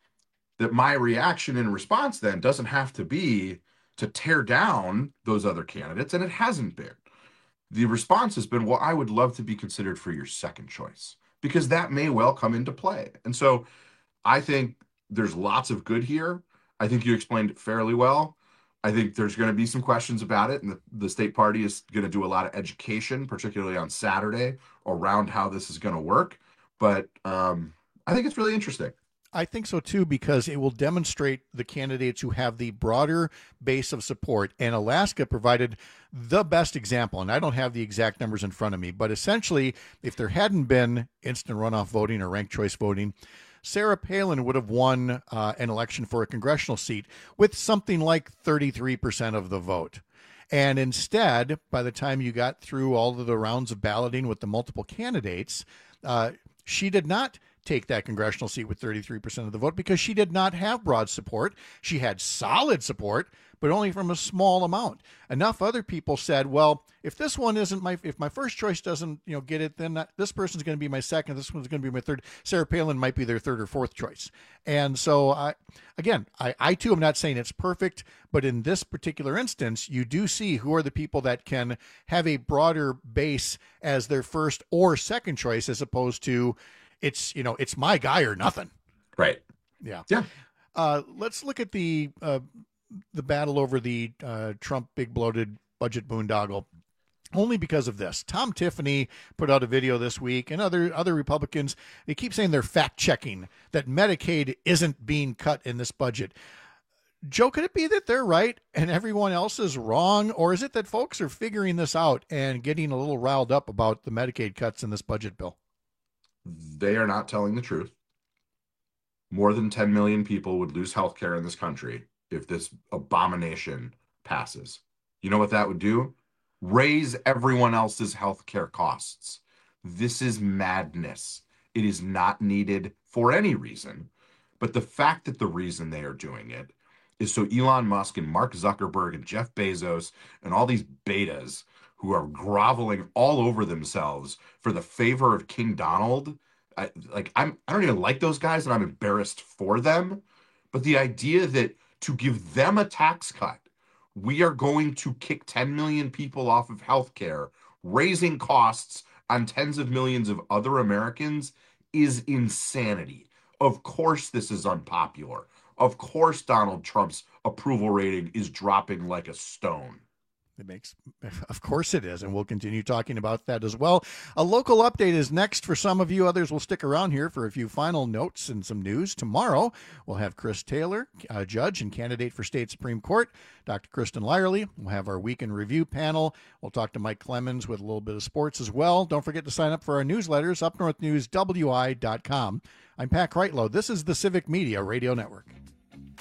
that my reaction in response then doesn't have to be to tear down those other candidates, and it hasn't been. The response has been, well, I would love to be considered for your second choice, because that may well come into play. And so I think there's lots of good here. I think you explained it fairly well. I think there's going to be some questions about it, and the, the state party is going to do a lot of education, particularly on Saturday, around how this is going to work. But um, I think it's really interesting. I think so too, because it will demonstrate the candidates who have the broader base of support. And Alaska provided the best example. And I don't have the exact numbers in front of me, but essentially, if there hadn't been instant runoff voting or ranked choice voting, Sarah Palin would have won uh, an election for a congressional seat with something like thirty-three percent of the vote. And instead, by the time you got through all of the rounds of balloting with the multiple candidates, uh, she did not take that congressional seat with thirty-three percent of the vote because she did not have broad support. She had solid support, but only from a small amount. Enough other people said, well, if this one isn't my, if my first choice doesn't, you know, get it, then that, this person's going to be my second, this one's going to be my third. Sarah Palin might be their third or fourth choice. And so, I, again, I, I too am not saying it's perfect, but in this particular instance, you do see who are the people that can have a broader base as their first or second choice, as opposed to, it's, you know, it's my guy or nothing. Right. Yeah. Yeah. Uh, let's look at the uh, the battle over the uh, Trump big bloated budget boondoggle. Only because of this. Tom Tiffany put out a video this week, and other other Republicans, they keep saying they're fact checking that Medicaid isn't being cut in this budget. Joe, could it be that they're right and everyone else is wrong? Or is it that folks are figuring this out and getting a little riled up about the Medicaid cuts in this budget bill? They are not telling the truth. More than ten million people would lose health care in this country if this abomination passes. You know what that would do? Raise everyone else's health care costs. This is madness. It is not needed for any reason. But the fact that the reason they are doing it is so Elon Musk and Mark Zuckerberg and Jeff Bezos and all these betas who are groveling all over themselves for the favor of King Donald. I, like I'm, I don't even like those guys, and I'm embarrassed for them. But the idea that to give them a tax cut, we are going to kick ten million people off of healthcare, raising costs on tens of millions of other Americans, is insanity. Of course, this is unpopular. Of course, Donald Trump's approval rating is dropping like a stone. It makes, of course it is, and we'll continue talking about that as well. A local update is next for some of you. Others will stick around here for a few final notes and some news. Tomorrow, we'll have Chris Taylor, uh, judge and candidate for state Supreme Court, Doctor Kristen Lyerly. We'll have our week in review panel. We'll talk to Mike Clemens with a little bit of sports as well. Don't forget to sign up for our newsletters, up north news w i dot com. I'm Pat Kreitlow. This is the Civic Media Radio Network.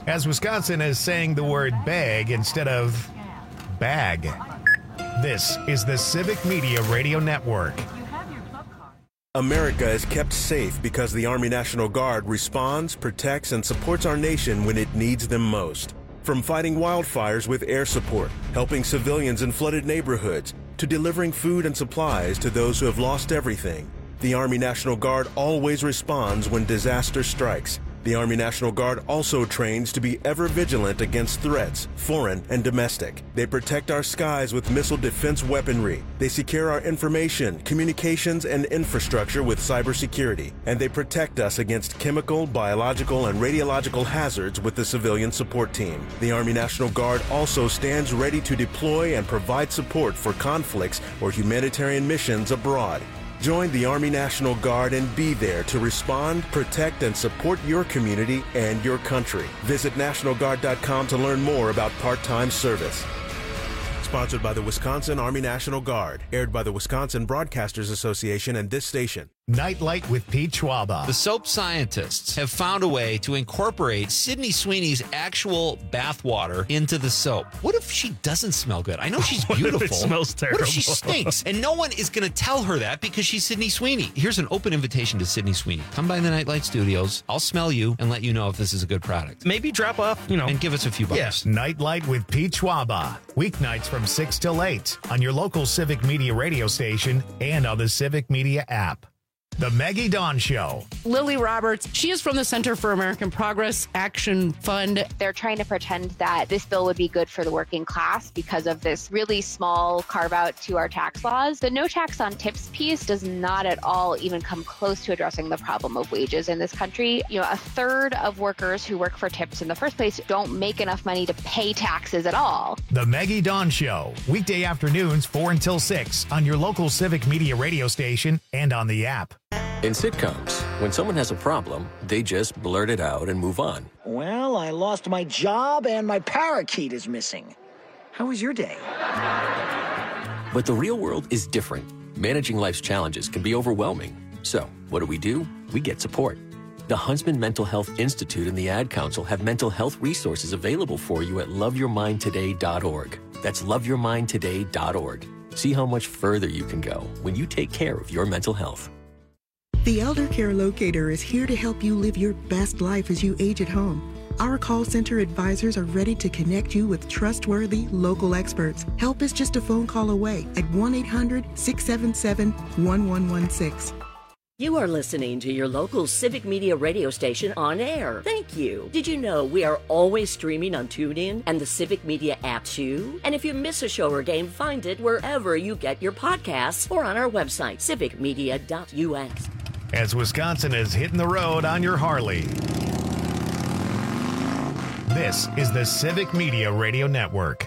As Wisconsin is saying the word bag instead of bag. This is the Civic Media Radio Network. America is kept safe because the Army National Guard responds, protects, and supports our nation when it needs them most. From fighting wildfires with air support, helping civilians in flooded neighborhoods, to delivering food and supplies to those who have lost everything, the Army National Guard always responds when disaster strikes. The Army National Guard also trains to be ever vigilant against threats, foreign and domestic. They protect our skies with missile defense weaponry. They secure our information, communications, and infrastructure with cybersecurity. And they protect us against chemical, biological, and radiological hazards with the civilian support team. The Army National Guard also stands ready to deploy and provide support for conflicts or humanitarian missions abroad. Join the Army National Guard and be there to respond, protect, and support your community and your country. Visit National Guard dot com to learn more about part-time service. Sponsored by the Wisconsin Army National Guard. Aired by the Wisconsin Broadcasters Association and this station. Nightlight with Pete Schwaba. The soap scientists have found a way to incorporate Sydney Sweeney's actual bath water into the soap. What if she doesn't smell good? I know she's What if beautiful. it smells terrible? What if she stinks? And no one is going to tell her that because she's Sydney Sweeney. Here's an open invitation to Sydney Sweeney. Come by the Nightlight Studios. I'll smell you and let you know if this is a good product. Maybe drop off, you know. And give us a few bucks. Yes, Nightlight with Pete Schwaba. Weeknights from six till eight on your local Civic Media radio station and on the Civic Media app. The Maggie Dawn Show. Lily Roberts, she is from the Center for American Progress Action Fund. They're trying to pretend that this bill would be good for the working class because of this really small carve out to our tax laws. The no tax on tips piece does not at all even come close to addressing the problem of wages in this country. You know, a third of workers who work for tips in the first place don't make enough money to pay taxes at all. The Maggie Dawn Show. Weekday afternoons, four until six on your local Civic Media radio station and on the app. In sitcoms, when someone has a problem, they just blurt it out and move on. Well, I lost my job and my parakeet is missing. How was your day? But the real world is different. Managing life's challenges can be overwhelming. So, what do we do? We get support. The Huntsman Mental Health Institute and the Ad Council have mental health resources available for you at love your mind today dot org. That's love your mind today dot org. See how much further you can go when you take care of your mental health. The Elder Care Locator is here to help you live your best life as you age at home. Our call center advisors are ready to connect you with trustworthy local experts. Help is just a phone call away at one eight hundred, six seven seven, one one one six. You are listening to your local Civic Media radio station on air. Thank you. Did you know we are always streaming on TuneIn and the Civic Media app too? And if you miss a show or game, find it wherever you get your podcasts or on our website, civic media dot U S. As Wisconsin is hitting the road on your Harley. This is the Civic Media Radio Network.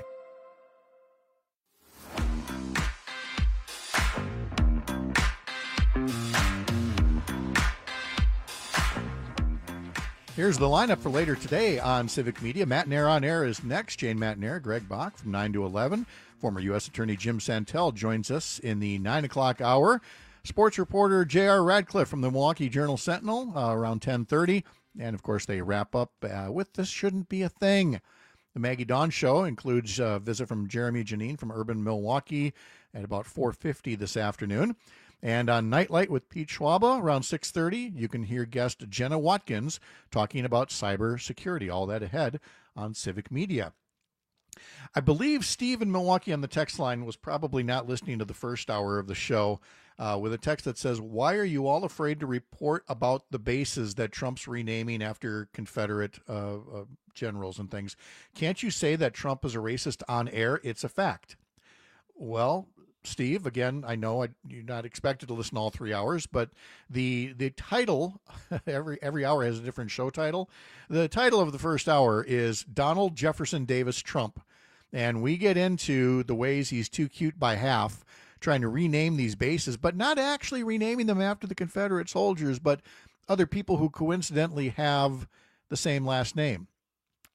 Here's the lineup for later today on Civic Media. Matt Nair on air is next. Jane Matt Nair, Greg Bach from nine to eleven. Former U S Attorney Jim Santel joins us in the nine o'clock hour. Sports reporter J R Radcliffe from the Milwaukee Journal-Sentinel uh, around ten thirty. And, of course, they wrap up uh, with This Shouldn't Be a Thing. The Maggie Dawn Show includes a visit from Jeremy Janine from Urban Milwaukee at about four fifty this afternoon. And on Nightlight with Pete Schwaba around six thirty, you can hear guest Jenna Watkins talking about cybersecurity. All that ahead on Civic Media. I believe Steve in Milwaukee on the text line was probably not listening to the first hour of the show uh, with a text that says, why are you all afraid to report about the bases that Trump's renaming after Confederate uh, uh, generals and things? Can't you say that Trump is a racist on air? It's a fact. Well, Steve, again, I know I, you're not expected to listen all three hours, but the the title, every every hour has a different show title. The title of the first hour is Donald Jefferson Davis Trump. And we get into the ways he's too cute by half, trying to rename these bases, but not actually renaming them after the Confederate soldiers, but other people who coincidentally have the same last name.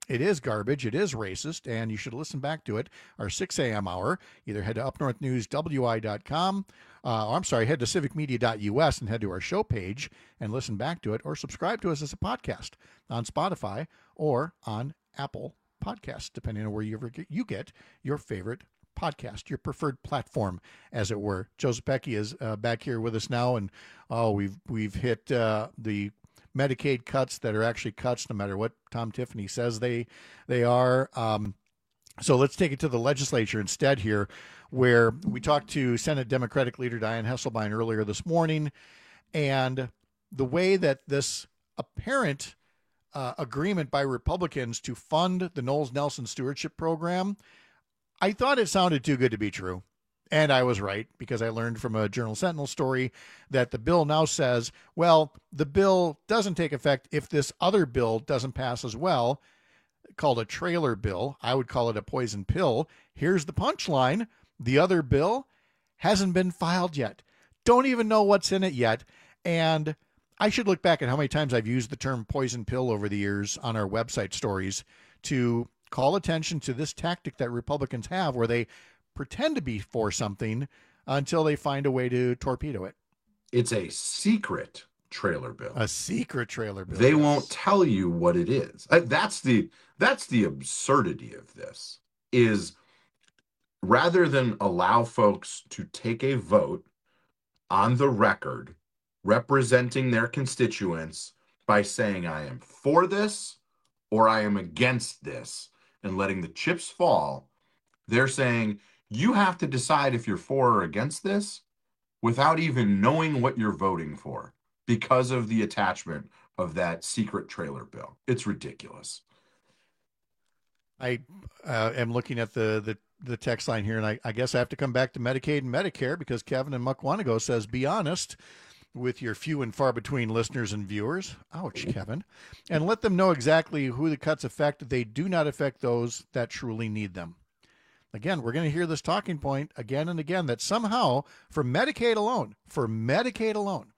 It is garbage. It is racist, and you should listen back to it. Our six a.m. hour. Either head to up north news w i dot com. Uh, I'm sorry, head to civic media dot u s and head to our show page and listen back to it, or subscribe to us as a podcast on Spotify or on Apple Podcasts, depending on where you, ever get, you get your favorite podcast, your preferred platform, as it were. Joseph Pecky is uh, back here with us now, and oh, we've we've hit uh, the Medicaid cuts that are actually cuts, no matter what Tom Tiffany says they they are. Um, so let's take it to the legislature instead here, where we talked to Senate Democratic Leader Dianne Hesselbein earlier this morning, and the way that this apparent uh, agreement by Republicans to fund the Knowles Nelson Stewardship Program, I thought it sounded too good to be true. And I was right, because I learned from a Journal Sentinel story that the bill now says, well, the bill doesn't take effect if this other bill doesn't pass as well, called a trailer bill. I would call it a poison pill. Here's the punchline. The other bill hasn't been filed yet. Don't even know what's in it yet. And I should look back at how many times I've used the term poison pill over the years on our website stories to call attention to this tactic that Republicans have, where they pretend to be for something until they find a way to torpedo it. It's a secret trailer bill. A secret trailer bill. They yes. won't tell you what it is. Uh, That's the that's the absurdity of this, is rather than allow folks to take a vote on the record representing their constituents by saying, I am for this or I am against this, and letting the chips fall, they're saying, you have to decide if you're for or against this without even knowing what you're voting for because of the attachment of that secret trailer bill. It's ridiculous. I uh, am looking at the, the, the text line here, and I, I guess I have to come back to Medicaid and Medicare, because Kevin in Mukwanago says, be honest with your few and far between listeners and viewers. Ouch, Kevin. And let them know exactly who the cuts affect. They do not affect those that truly need them. Again, we're going to hear this talking point again and again, that somehow for Medicaid alone, for Medicaid alone,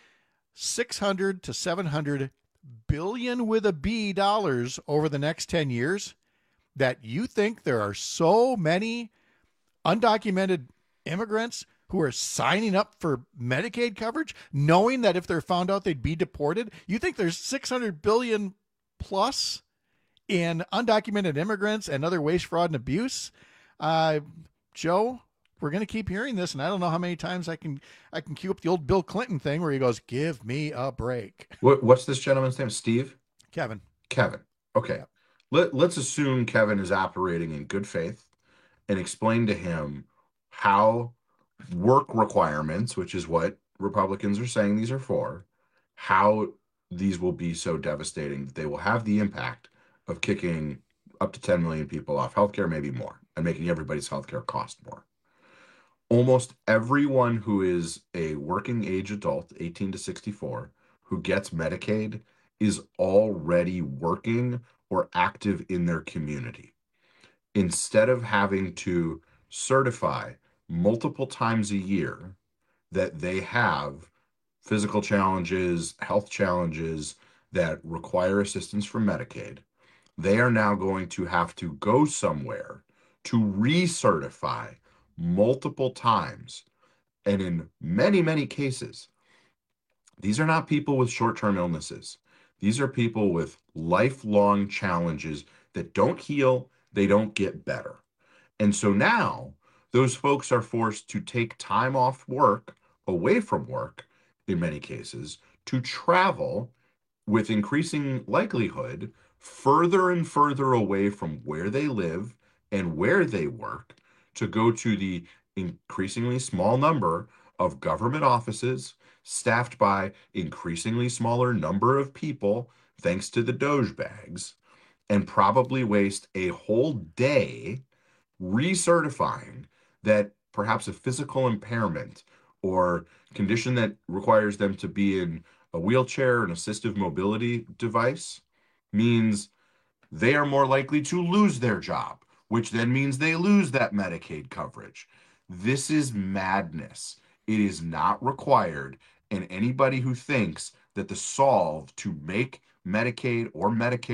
six hundred to seven hundred billion with a B dollars over the next ten years, that you think there are so many undocumented immigrants who are signing up for Medicaid coverage, knowing that if they're found out they'd be deported. You think there's six hundred billion plus in undocumented immigrants and other waste, fraud, and abuse? Uh, Joe, we're going to keep hearing this, and I don't know how many times I can I can cue up the old Bill Clinton thing where he goes, give me a break. What, what's this gentleman's name? Steve? Kevin. Kevin. Okay. Yeah. Let, let's assume Kevin is operating in good faith and explain to him how work requirements, which is what Republicans are saying these are for, how these will be so devastating that they will have the impact of kicking up to ten million people off healthcare, maybe more, and making everybody's healthcare cost more. Almost everyone who is a working age adult, eighteen to sixty-four, who gets Medicaid is already working or active in their community. Instead of having to certify multiple times a year that they have physical challenges, health challenges that require assistance from Medicaid, they are now going to have to go somewhere to recertify multiple times. And in many, many cases, these are not people with short-term illnesses. These are people with lifelong challenges that don't heal, they don't get better. And so now those folks are forced to take time off work, away from work in many cases, to travel with increasing likelihood further and further away from where they live and where they work, to go to the increasingly small number of government offices staffed by increasingly smaller number of people, thanks to the Doge bags, and probably waste a whole day recertifying that perhaps a physical impairment or condition that requires them to be in a wheelchair, an assistive mobility device, means they are more likely to lose their job, which then means they lose that Medicaid coverage. This is madness. It is not required. And anybody who thinks that the solve to make Medicaid or Medicare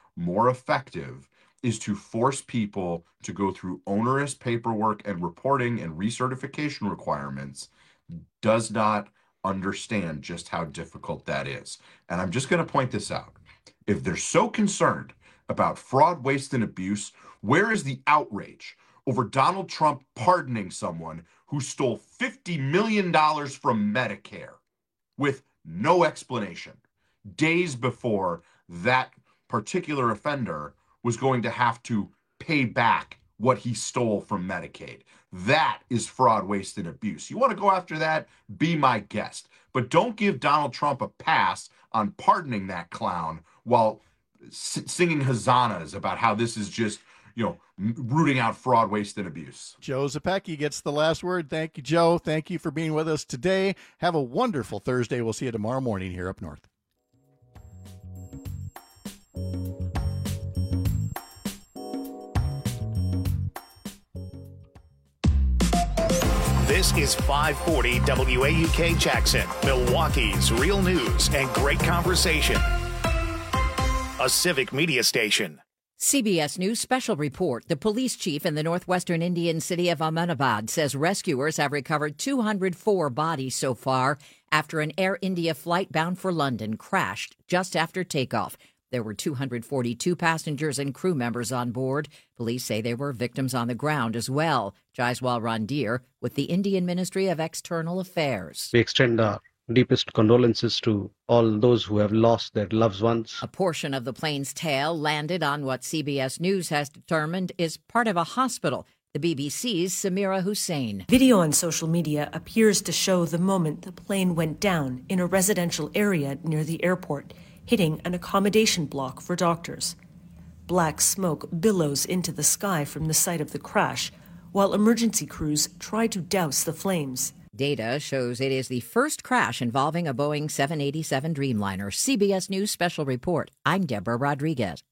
more effective is to force people to go through onerous paperwork and reporting and recertification requirements does not understand just how difficult that is. And I'm just going to point this out. If they're so concerned about fraud, waste, and abuse, where is the outrage over Donald Trump pardoning someone who stole fifty million dollars from Medicare with no explanation, days before that particular offender was going to have to pay back what he stole from Medicaid? That is fraud, waste, and abuse. You want to go after that? Be my guest. But don't give Donald Trump a pass on pardoning that clown while s- singing hosannas about how this is just, you know, rooting out fraud, waste, and abuse. Joe Zepecki gets the last word. Thank you, Joe. Thank you for being with us today. Have a wonderful Thursday. We'll see you tomorrow morning here up north. This is five forty W A U K Jackson, Milwaukee's real news and great conversation. A civic media station. C B S News special report. The police chief in the northwestern Indian city of Ahmedabad says rescuers have recovered two hundred four bodies so far after an Air India flight bound for London crashed just after takeoff. There were two hundred forty-two passengers and crew members on board. Police say there were victims on the ground as well. Jaiswal Randir with the Indian Ministry of External Affairs. We extend our deepest condolences to all those who have lost their loved ones. A portion of the plane's tail landed on what C B S News has determined is part of a hospital. The B B C's Samira Hussein. Video on social media appears to show the moment the plane went down in a residential area near the airport, hitting an accommodation block for doctors. Black smoke billows into the sky from the site of the crash, while emergency crews try to douse the flames. Data shows it is the first crash involving a Boeing seven eighty-seven Dreamliner. C B S News special report. I'm Deborah Rodriguez.